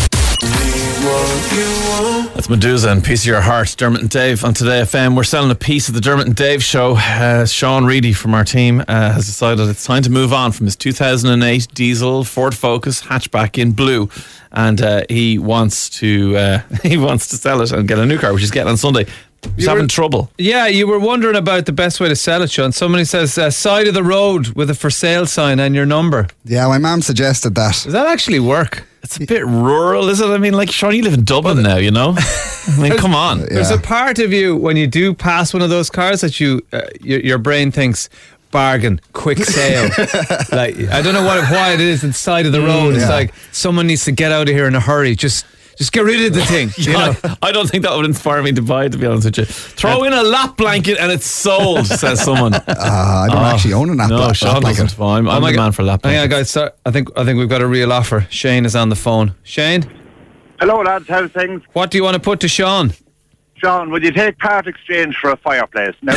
That's Medusa and Piece of Your Heart, Dermot and Dave on Today FM. We're selling a piece of the Dermot and Dave show. Sean Reedy from our team has decided it's time to move on from his 2008 diesel Ford Focus hatchback in blue, and he wants to sell it and get a new car, which he's getting on Sunday. He's having trouble. Yeah, you were wondering about the best way to sell it, Sean. Somebody says side of the road with a for sale sign and your number. Yeah, my mum suggested that. Does that actually work? It's a bit rural, is it? I mean, like, Sean, you live in Dublin now, you know? I mean, come on. There's a part of you when you do pass one of those cars that your brain thinks, bargain, quick sale. Like, I don't know why it is inside of the road. It's like someone needs to get out of here in a hurry. Just get rid of the thing. You know? I don't think that would inspire me to buy it, to be honest with you. Throw in a lap blanket and it's sold, says someone. I don't actually own a lap blanket. No, Sean doesn't. Fine. I'm the man for lap blankets. Yeah, guys, so I think we've got a real offer. Shane is on the phone. Shane? Hello, lads. How's things? What do you want to put to Sean? Sean, would you take part exchange for a fireplace? No.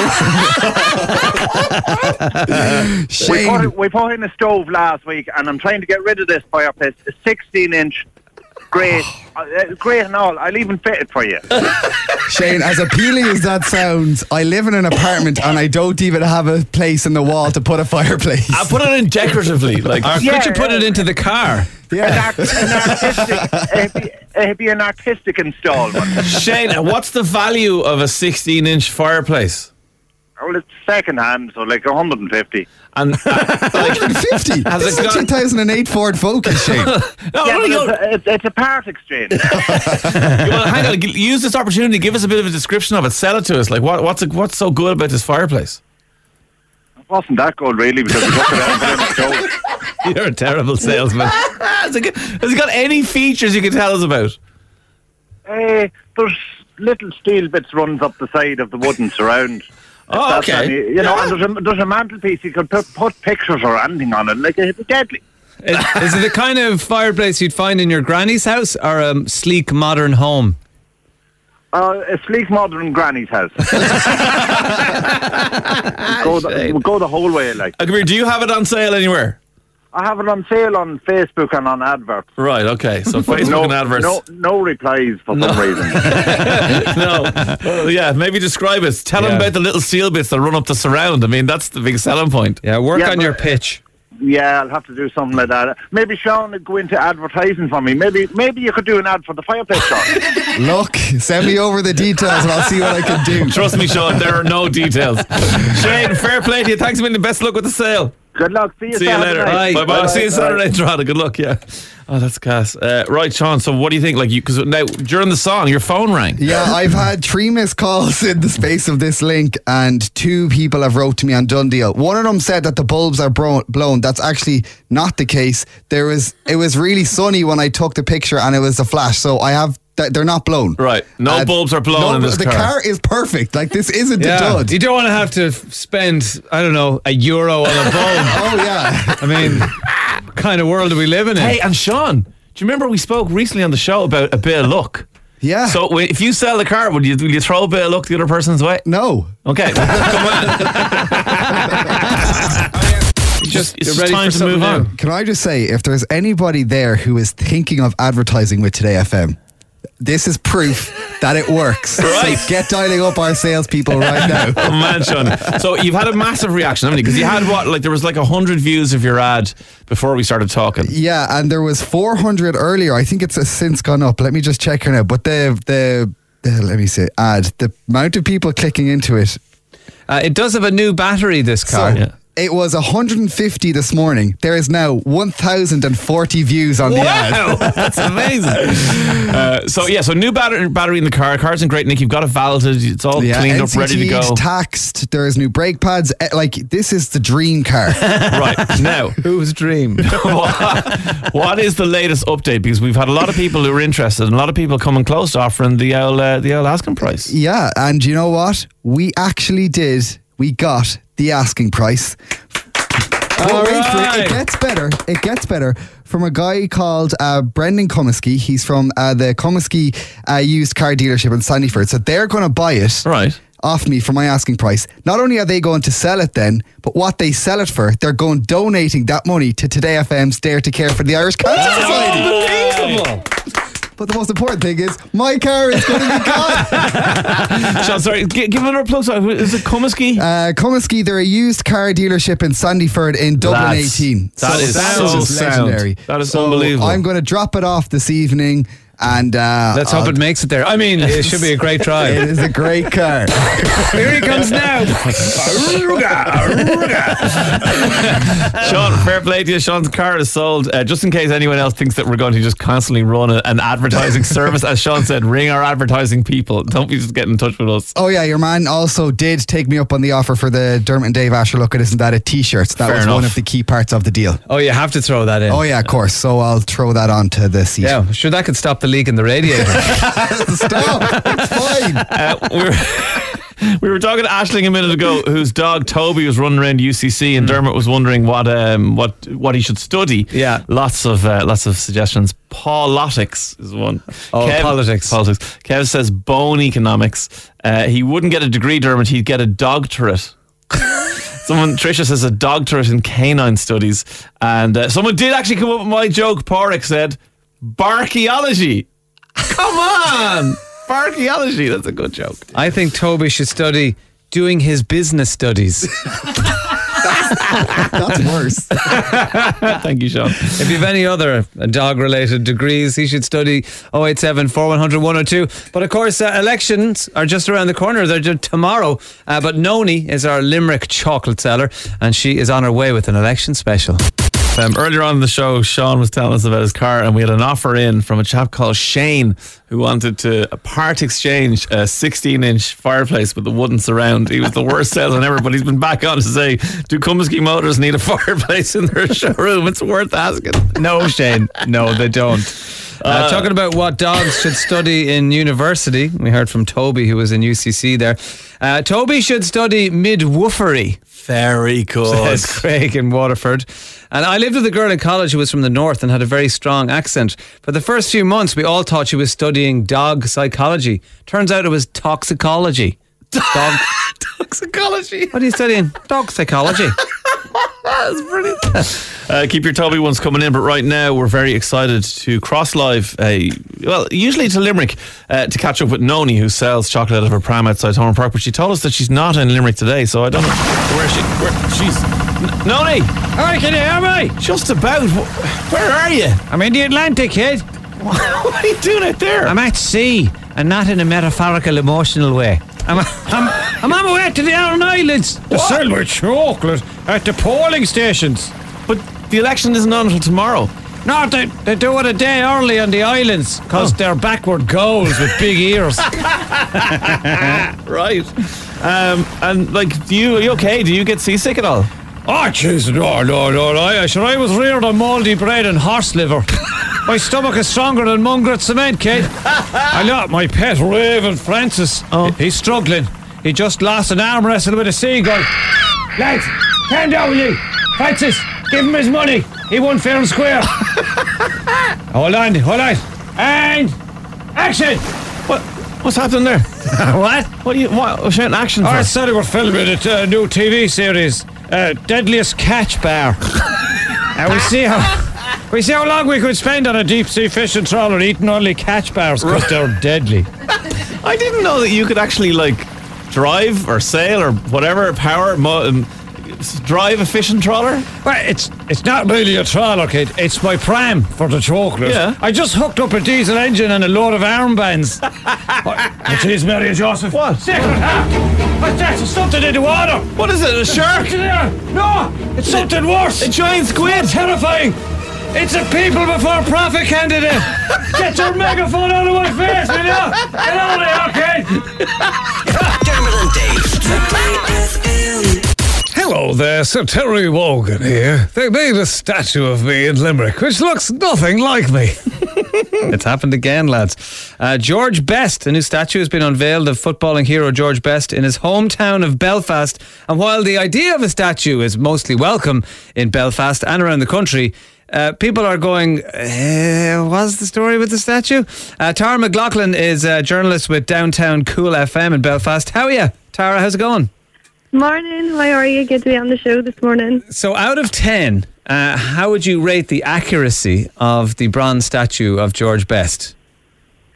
We put in a stove last week, and I'm trying to get rid of this fireplace. A 16-inch. Great. Great and all. I'll even fit it for you. Shane, as appealing as that sounds, I live in an apartment and I don't even have a place in the wall to put a fireplace. I'll put it in decoratively. Like, could you put it into the car? Yeah. It'd be an artistic installment. Shane, what's the value of a 16-inch fireplace? Well, it's second hand, so like 150. And 150? This is a 2008 Ford Focus, Shane. It's a part exchange. Well, hang on, use this opportunity. Give us a bit of a description of it. Sell it to us. Like, what's so good about this fireplace? It wasn't that good, really, because we took it out and put it in the stove. You're a terrible salesman. Has it got any features you can tell us about? There's little steel bits runs up the side of the wooden surround. Oh, okay. And there's a mantelpiece you could put pictures or anything on it. Like, it'd be deadly. Is it the kind of fireplace you'd find in your granny's house or a sleek modern home? A sleek modern granny's house. We'll go the whole way. Like, do you have it on sale anywhere? I have it on sale on Facebook and on adverts. Right, okay. So Facebook and adverts. No replies for some reason. No. Well, yeah, maybe describe it. Tell them about the little steel bits that run up the surround. I mean, that's the big selling point. Yeah, work on your pitch. Yeah, I'll have to do something like that. Maybe Sean would go into advertising for me. Maybe you could do an ad for the fireplace, Sean. Look, send me over the details and I'll see what I can do. Trust me, Sean, there are no details. Shane, fair play to you. Thanks a million. Best luck with the sale. Good luck. See you later. Bye. See you Saturday, Toronto. Good luck. Yeah. Oh, that's gas. Right, Sean. So, what do you think? Like, because now during the song, your phone rang. Yeah, I've had 3 missed calls in the space of this link, and 2 people have wrote to me on Done Deal. One of them said that the bulbs are blown. That's actually not the case. It was really sunny when I took the picture, and it was a flash. So I have. They're not blown. Right. No bulbs are blown in this car. The car is perfect. Like, this isn't a dud. You don't want to have to spend, I don't know, €1 on a bulb. Oh, yeah. I mean, what kind of world are we living in? Hey, and Sean, do you remember we spoke recently on the show about a bit of luck? Yeah. So if you sell the car, will you throw a bit of luck the other person's way? No. Okay. Come on. It's ready time to move on. Can I just say, if there's anybody there who is thinking of advertising with Today FM, this is proof that it works. Right. So get dialing up our salespeople right now. Oh man, Sean. So you've had a massive reaction, haven't you? Because you had there was like 100 views of your ad before we started talking. Yeah, and there was 400 earlier. I think it's since gone up. Let me just check here now. But the let me see, the amount of people clicking into it. It does have a new battery, this car. So, it was 150 this morning. There is now 1,040 views on the ad. Wow, that's amazing. So new battery in the car. Car's in great nick. You've got it validated. It's all cleaned up, ready to go. Taxed. There's new brake pads. Like, this is the dream car. Right, now. Whose dream? What is the latest update? Because we've had a lot of people who are interested and a lot of people coming close to offering the old asking price. Yeah, and you know what? We actually did. We got the asking price. It gets better. It gets better. From a guy called Brendan Comiskey. He's from the Comiskey used car dealership in Sandyford. So they're going to buy it off me for my asking price. Not only are they going to sell it then, but what they sell it for, they're donating that money to Today FM's Dare to Care for the Irish Cancer Society. Unbelievable. But the most important thing is, my car is going to be gone. Sean, sorry, give another plug. Is it Comiskey? Comiskey, they're a used car dealership in Sandyford in Dublin 18. That is so legendary. That is unbelievable. I'm going to drop it off this evening. And let's hope it makes it there. I mean, it should be a great drive. It is a great car. Here he comes now. Sean, fair play to you. Sean's car is sold. Just in case anyone else thinks that we're going to just constantly run an advertising service, as Sean said, ring our advertising people. Don't be just get in touch with us. Oh yeah, your man also did take me up on the offer for the Dermot and Dave Asher Look At Isn't That a t-shirts. That Fair was enough. one of the key parts of the deal. Oh, you have to throw that in. Oh yeah, of course. So I'll throw that onto the seat. Yeah, sure, that could stop the leak in the radiator. Stop. It's fine. We were talking to Aisling a minute ago, whose dog Toby was running around UCC, and Dermot was wondering what he should study. Yeah, lots of suggestions. Politics is one. Oh, politics. Kev says bone economics. He wouldn't get a degree, Dermot. He'd get a doctorate. Tricia says a doctorate in canine studies, and someone did actually come up with my joke. Porrick said barchaeology. Come on. Archaeology, that's a good joke. I think Toby should study doing his business studies. That's worse. Thank you, Sean. If you have any other dog-related degrees, he should study 087 4100 102. But of course, elections are just around the corner. They're just tomorrow. But Noni is our Limerick chocolate seller, and she is on her way with an election special. Earlier on in the show, Sean was telling us about his car, and we had an offer in from a chap called Shane who wanted to part exchange a 16-inch fireplace with a wooden surround. He was the worst salesman ever, but he's been back on to say, do Comiskey Motors need a fireplace in their showroom? It's worth asking. No, Shane. No, they don't. Talking about what dogs should study in university, we heard from Toby, who was in UCC there. Toby should study midwifery. Very good. Says Craig in Waterford. And I lived with a girl in college who was from the north and had a very strong accent. For the first few months, we all thought she was studying dog psychology. Turns out it was toxicology. Dog toxicology. What are you studying? Dog psychology. That's brilliant. Keep your Toby ones coming in, but right now we're very excited to cross live, usually to Limerick, to catch up with Noni, who sells chocolate out of her pram outside Homer Park, but she told us that she's not in Limerick today, so I don't know where she's. Noni! Hi, can you hear me? Just about. Where are you? I'm in the Atlantic, kid. What are you doing out there? I'm at sea, and not in a metaphorical, emotional way. I'm on my way to the Aran Islands to sell my chocolate at the polling stations. But the election isn't on until tomorrow. No, they do it a day early on the islands because they're backward goals with big ears. Right. And like, are you okay? Do you get seasick at all? Oh, jeez, no. I was reared on mouldy bread and horse liver. My stomach is stronger than Mungret cement, kid. I know my pet Raven Francis. He's struggling. He just lost an arm wrestle with a seagull. Lads, calm down with you. Francis, give him his money. He won fair and square. Hold on. And action. What's happening there? What? What's an action for? I said we were filming a new TV series, Deadliest Catch Bar. And we see how long we could spend on a deep sea fishing trawler eating only catch bars because they're deadly. I didn't know that you could actually drive or sail or whatever drive a fishing trawler. Well, it's not really a trawler, kid. It's my pram for the chocolate. Yeah. I just hooked up a diesel engine and a load of armbands. Jeez, Mary and Joseph. What? Secret half. What's that? It's something in the water. What is it? A shark? No, it's something worse. A giant squid. Terrifying. It's a People Before Profit candidate. Get your megaphone out of my face, will you? Get out of here, kid. Dermot and Dave. Hello there, Sir Terry Wogan here. They made a statue of me in Limerick, which looks nothing like me. It's happened again, lads. George Best, a new statue has been unveiled of footballing hero George Best in his hometown of Belfast. And while the idea of a statue is mostly welcome in Belfast and around the country, people are going, what's the story with the statue? Tara McLaughlin is a journalist with Downtown Cool FM in Belfast. How are you, Tara? How's it going? Morning, how are you? Good to be on the show this morning. So out of 10, how would you rate the accuracy of the bronze statue of George Best?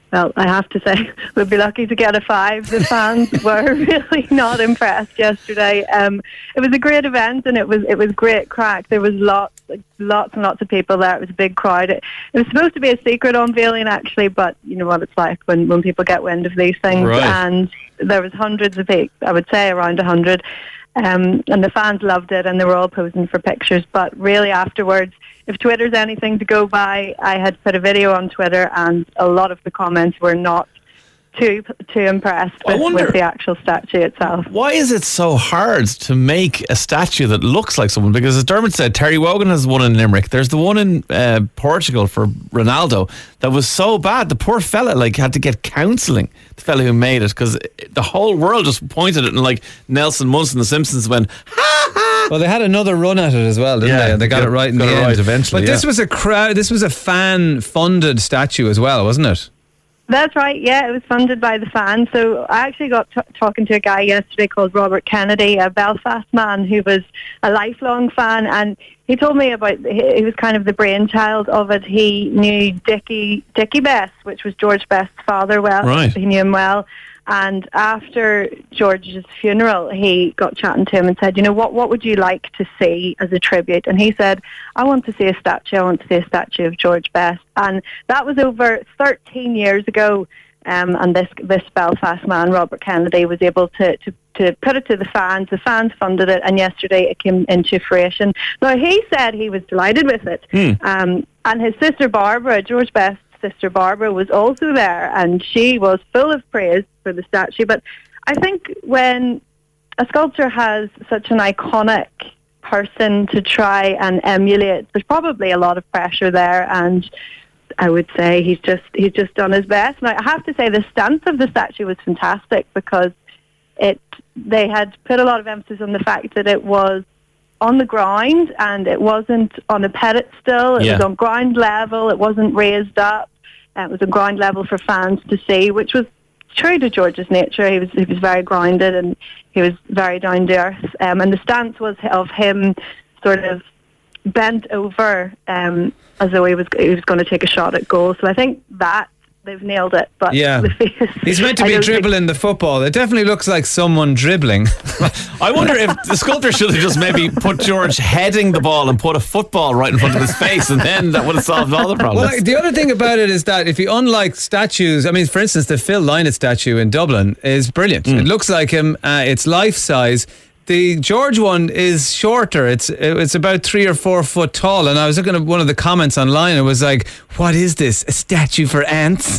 Well, I have to say, we'd be lucky to get a 5. The fans were really not impressed yesterday. It was a great event, and it was great crack. There was lots and lots of people there. It was a big crowd. It was supposed to be a secret unveiling, actually, but you know what it's like when people get wind of these things. Right. And there was hundreds of people, I would say around 100. And the fans loved it, and they were all posing for pictures. But really afterwards, if Twitter's anything to go by, I had put a video on Twitter, and a lot of the comments were not too impressed with the actual statue itself. Why is it so hard to make a statue that looks like someone? Because as Dermot said, Terry Wogan has one in Limerick. There's the one in Portugal for Ronaldo that was so bad. The poor fella had to get counselling, the fella who made it, because the whole world just pointed at it, and like Nelson Munson, The Simpsons went, well, they had another run at it as well, didn't they? And they got it right in the end eventually. But this was a crowd. This was a fan-funded statue as well, wasn't it? That's right, yeah, it was funded by the fans. So I actually got talking to a guy yesterday called Robert Kennedy, a Belfast man who was a lifelong fan, and he told me about, he was kind of the brainchild of it. He knew Dickie Best, which was George Best's father, well. Right. He knew him well. And after George's funeral, he got chatting to him and said, you know, what would you like to see as a tribute? And he said, I want to see a statue. I want to see a statue of George Best. And that was over 13 years ago. And this Belfast man, Robert Kennedy, was able to put it to the fans. The fans funded it, and yesterday it came into fruition. Now, he said he was delighted with it. And his sister Barbara, George Best's sister Barbara, was also there, and she was full of praise for the statue. But I think when a sculptor has such an iconic person to try and emulate, there's probably a lot of pressure there, and I would say he's just done his best. Now, I have to say the stance of the statue was fantastic, because they had put a lot of emphasis on the fact that it was on the ground, and it wasn't on a pedestal. It was on ground level. It wasn't raised up. It was on ground level for fans to see, which was true to George's nature. He was very grounded, and he was very down to earth. And the stance was of him sort of bent over, as though he was going to take a shot at goal. So I think that they've nailed it. But the face, he's meant to be dribbling the football. It definitely looks like someone dribbling. I wonder if the sculptor should have just maybe put George heading the ball and put a football right in front of his face, and then that would have solved all the problems. Well, the other thing about it is that if you, unlike statues, I mean, for instance, the Phil Lynott statue in Dublin is brilliant. It looks like him. It's life size. The George one is shorter. It's about 3 or 4 foot tall. And I was looking at one of the comments online. It was like, "What is this? A statue for ants?"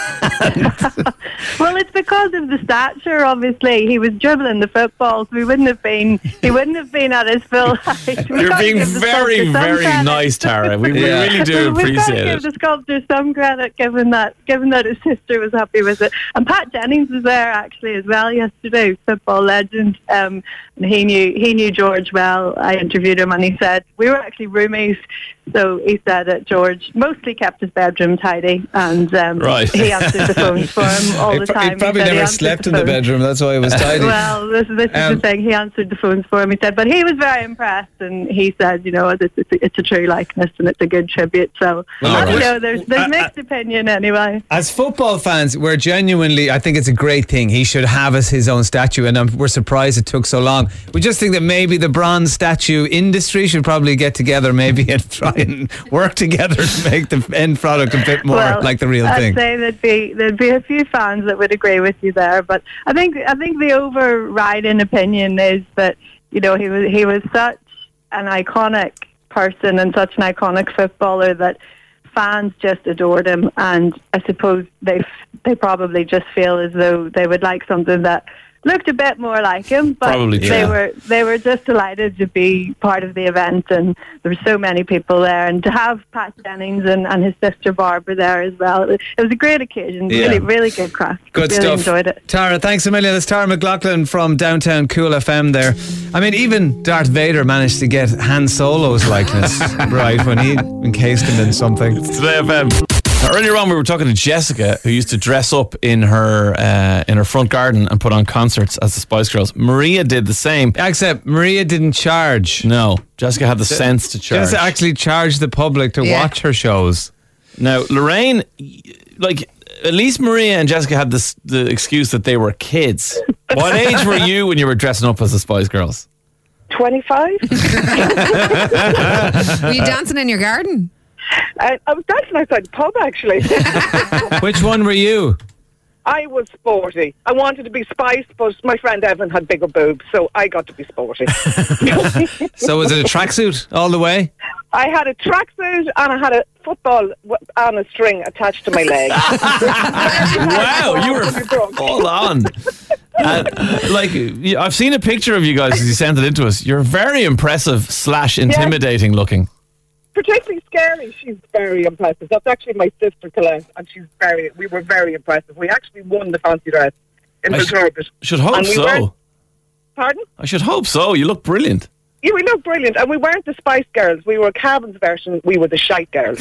Well, it's because of the stature. Obviously, he was dribbling the football, so he wouldn't have been at his full height. You're being very, very nice, Tara. We really do appreciate it. We've got to give the sculptor some credit, given that his sister was happy with it. And Pat Jennings was there actually as well yesterday, football legend. And he knew George well. I interviewed him, and he said we were actually roomies. So he said that George mostly kept his bedroom tidy, and he answered the phones for him all the time. He probably never slept in the bedroom, that's why it was tidy. Well, this is the thing. He answered the phones for him, he said, but he was very impressed, and he said, you know, it's a true likeness and it's a good tribute. So, there's mixed opinion anyway. As football fans, we're genuinely, I think it's a great thing. He should have his own statue, and we're surprised it took so long. We just think that maybe the bronze statue industry should probably get together maybe and try and work together to make the end product a bit more like the real thing. I'd say there'd be a few fans that would agree with you there, but I think the overriding opinion is that, you know, he was such an iconic person and such an iconic footballer that fans just adored him, and I suppose they probably just feel as though they would like something that looked a bit more like him, but they were just delighted to be part of the event, and there were so many people there, and to have Pat Jennings and his sister Barbara there as well. It was a great occasion. Really good crack. Good really stuff. Enjoyed it. Tara, thanks a million. It's Tara McLaughlin from downtown Cool FM there. I mean, even Darth Vader managed to get Han Solo's likeness right when he encased him in something. It's Today FM. Now, earlier on, we were talking to Jessica, who used to dress up in her front garden and put on concerts as the Spice Girls. Maria did the same. Except Maria didn't charge. No, Jessica had the sense to charge. Jessica actually charged the public to watch her shows. Now, Lorraine, like, at least Maria and Jessica had the excuse that they were kids. What age were you when you were dressing up as the Spice Girls? 25. Were you dancing in your garden? I was dancing outside the pub, actually. Which one were you? I was sporty. I wanted to be Spice, but my friend Evan had bigger boobs, so I got to be sporty. So was it a tracksuit all the way? I had a tracksuit and I had a football on a string attached to my leg. Wow, you were full on. I've seen a picture of you guys as you sent it into us. You're very impressive / intimidating looking. Particularly scary. She's very impressive. That's actually my sister Colette, and we were very impressive. We actually won the fancy dress in Belturbet. Should hope so. Pardon? I should hope so. You look brilliant. Yeah, we look brilliant, and we weren't the Spice Girls. We were Cabin's version. We were the Shite Girls.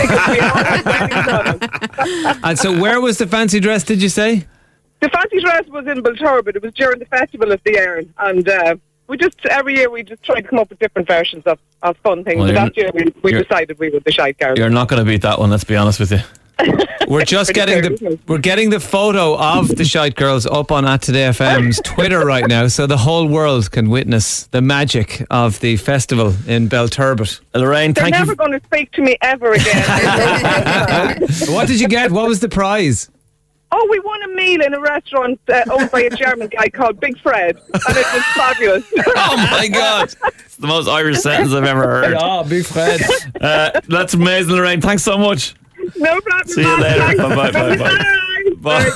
And so, where was the fancy dress? Did you say? The fancy dress was in Belturbet. It was during the Festival of the Airn, and every year we just tried to come up with different versions of fun things. Well, but last year we decided we were the Shite Girls. You're not going to beat that one. Let's be honest with you. We're just getting the photo of the Shite Girls up on @TodayFM's Twitter right now, so the whole world can witness the magic of the festival in Belturbet. Lorraine, They're never going to speak to me ever again. What did you get? What was the prize? Oh, we won a meal in a restaurant owned by a German guy called Big Fred, and it was fabulous. Oh my God, it's the most Irish sentence I've ever heard. Oh, Big Fred. That's amazing, Lorraine. Thanks so much. No problem. See you later. Bye. Bye.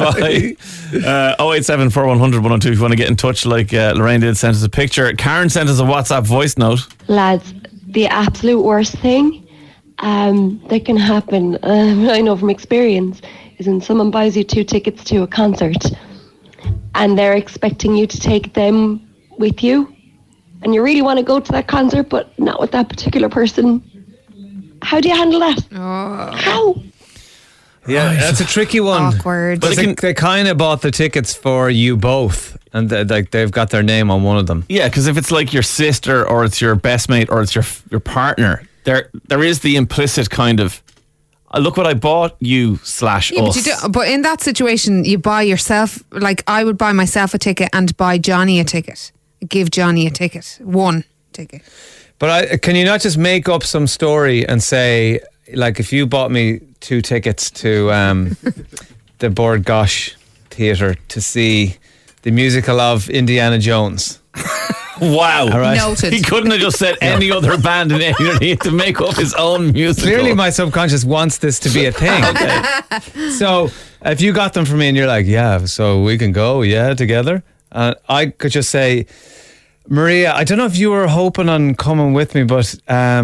087 4100 102 if you want to get in touch like Lorraine did. Send us a picture. Karen sent us a WhatsApp voice note. Lads, the absolute worst thing that can happen, I know from experience, is when someone buys you 2 tickets to a concert and they're expecting you to take them with you, and you really want to go to that concert but not with that particular person. How do you handle that? How? Yeah, that's a tricky one. Awkward. But they kind of bought the tickets for you both, and they've got their name on one of them. Yeah, because if it's like your sister or it's your best mate or it's your partner, there is the implicit kind of, look what I bought you / us. But in that situation, you buy yourself, like I would buy myself a ticket and buy Johnny a ticket. Give Johnny a ticket. 1 ticket. But can you not just make up some story and say, like, if you bought me 2 tickets to the Bord Gosh Theatre to see the musical of Indiana Jones. Wow. All right. Noted. He couldn't have just said any other band in any. He had to make up his own musical. Clearly my subconscious wants this to be a thing. Okay. So if you got them for me and you're like, yeah, so we can go, together. I could just say, Maria, I don't know if you were hoping on coming with me, but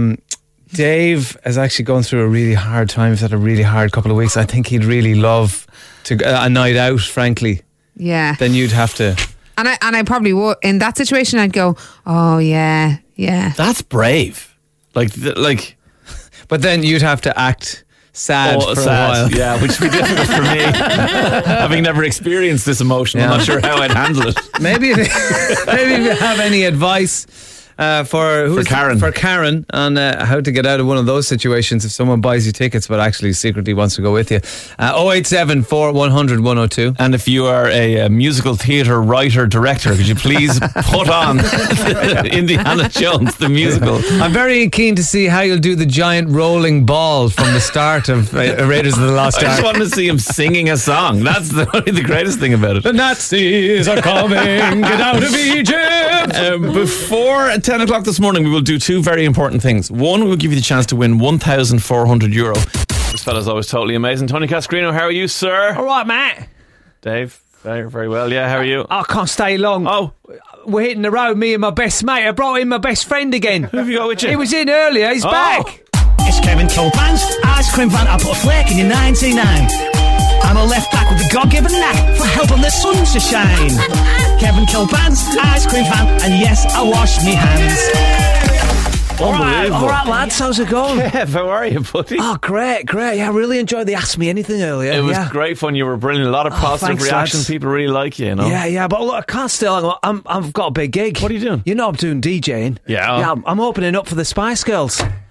Dave is actually going through a really hard time. He's had a really hard couple of weeks. I think he'd really love a night out, frankly. Yeah. Then you'd have to. And I probably would. In that situation, I'd go, oh, yeah. That's brave. Like. But then you'd have to act sad for a while. Yeah, which would be difficult for me. Having never experienced this emotion, I'm not sure how I'd handle it. Maybe if you have any advice for Karen on how to get out of one of those situations if someone buys you tickets but actually secretly wants to go with you. 087 4100 102. And if you are a musical theatre writer director, could you please put on Indiana Jones the musical? I'm very keen to see how you'll do the giant rolling ball from the start of Raiders of the Lost Ark. I just want to see him singing a song. That's the greatest thing about it. The Nazis are coming, get out of Egypt. Before 10 o'clock this morning, we will do 2 very important things. One, we will give you the chance to win €1,400. This fella's always totally amazing. Tony Cascarino, how are you, sir? All right, Matt. Dave, very, very well. Yeah, how are you? I can't stay long. Oh. We're hitting the road, me and my best mate. I brought in my best friend again. Who have you got with you? He was in earlier, he's back. It's Kevin Kilpan's ice cream van. I put a flake in your 99. I'm a left back with a God-given knack for helping the sun to shine. Kevin Kilpan's ice cream van, and yes, I wash me hands. Unbelievable. All right, lads, how's it going? Kev, how are you, buddy? Oh, great. Yeah, I really enjoyed the Ask Me Anything earlier. It was great fun. You were brilliant. A lot of positive reaction. Lads. People really like you, know? Yeah, but look, I can't stay long. I've got a big gig. What are you doing? You know I'm doing DJing. Yeah. I'm opening up for the Spice Girls.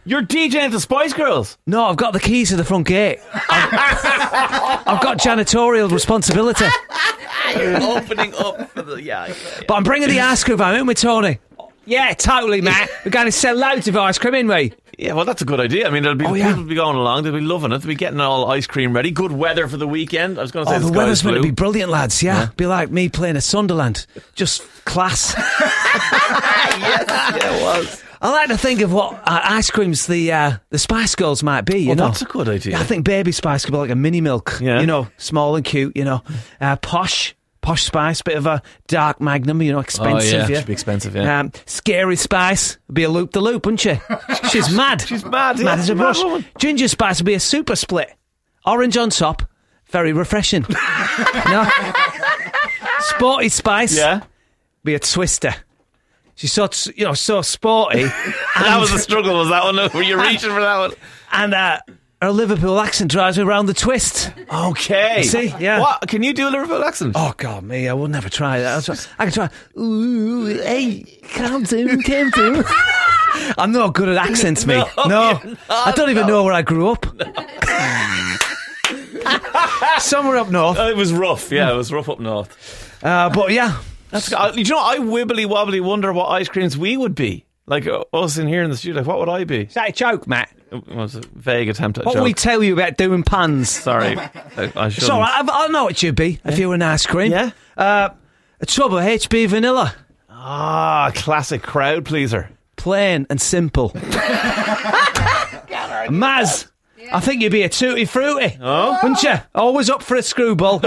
You're DJing at the Spice Girls? No, I've got the keys to the front gate. I've got janitorial responsibility. You're opening up for the... Yeah. But I'm bringing the ice cream van, aren't we, Tony? Yeah, totally, Matt. We're going to sell loads of ice cream, ain't we? Yeah, well, that's a good idea. I mean, people will be going along. They'll be loving it. They'll be getting all ice cream ready. Good weather for the weekend. I was going to say the weather's going to be brilliant, lads. Yeah. Be like me playing at Sunderland. Just class. Yes, yeah, it was. I like to think of what ice creams the Spice Girls might be, you know. That's a good idea. Yeah, I think Baby Spice could be like a mini milk, you know, small and cute, you know. Posh Spice, bit of a dark Magnum, you know, expensive. Oh, yeah, should be expensive, yeah. Scary Spice would be a loop-the-loop, wouldn't she? She's mad. She's mad, mad as a brush. Ginger Spice would be a super split. Orange on top, very refreshing. No. Sporty Spice, be a twister. She's so sporty. That was a struggle, was that one? Were you reaching for that one? And her Liverpool accent drives me around the twist. Okay. See? Yeah. What? Can you do a Liverpool accent? Oh, God, me. I would never try that. I can try. Ooh, hey, calm down. I'm not good at accents, me. No. I don't even know where I grew up. Somewhere up north. It was rough. Yeah, it was rough up north. But yeah. You know, I wibbly-wobbly wonder what ice creams we would be. Like us in here in the studio, like, what would I be? Is that a joke, Matt? It was a vague attempt at a joke. What we tell you about doing puns? Sorry, I shouldn't. So I know what you'd be if you were an ice cream. Yeah? A Trouble HB Vanilla. Ah, classic crowd pleaser. Plain and simple. Maz, I think you'd be a Tutti Frutti. Oh? Wouldn't you? Always up for a screwball.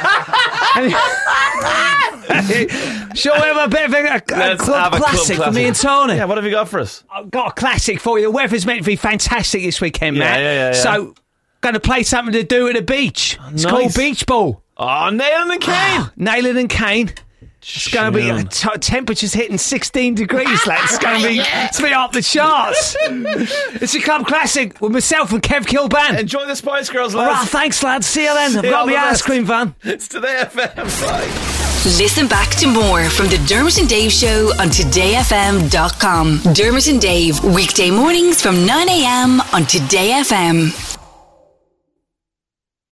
Shall we have a bit of a club classic for me and Tony? Yeah, what have you got for us? I've got a classic for you. The weather's meant to be fantastic this weekend, Matt. Yeah. So, going to play something to do at the beach. It's called Beach Ball. Oh, Nailing and Kane. Nailing and Kane. It's going to be temperatures hitting 16 degrees, lads. It's going to be off the charts. It's a club classic with myself and Kev Kilban. Enjoy the Spice Girls, lads. All right, thanks, lads. See you then. I've got my ice cream van. It's Today FM. Bye. Listen back to more from the Dermot and Dave Show on todayfm.com. Dermot and Dave, weekday mornings from 9 a.m. on Today FM.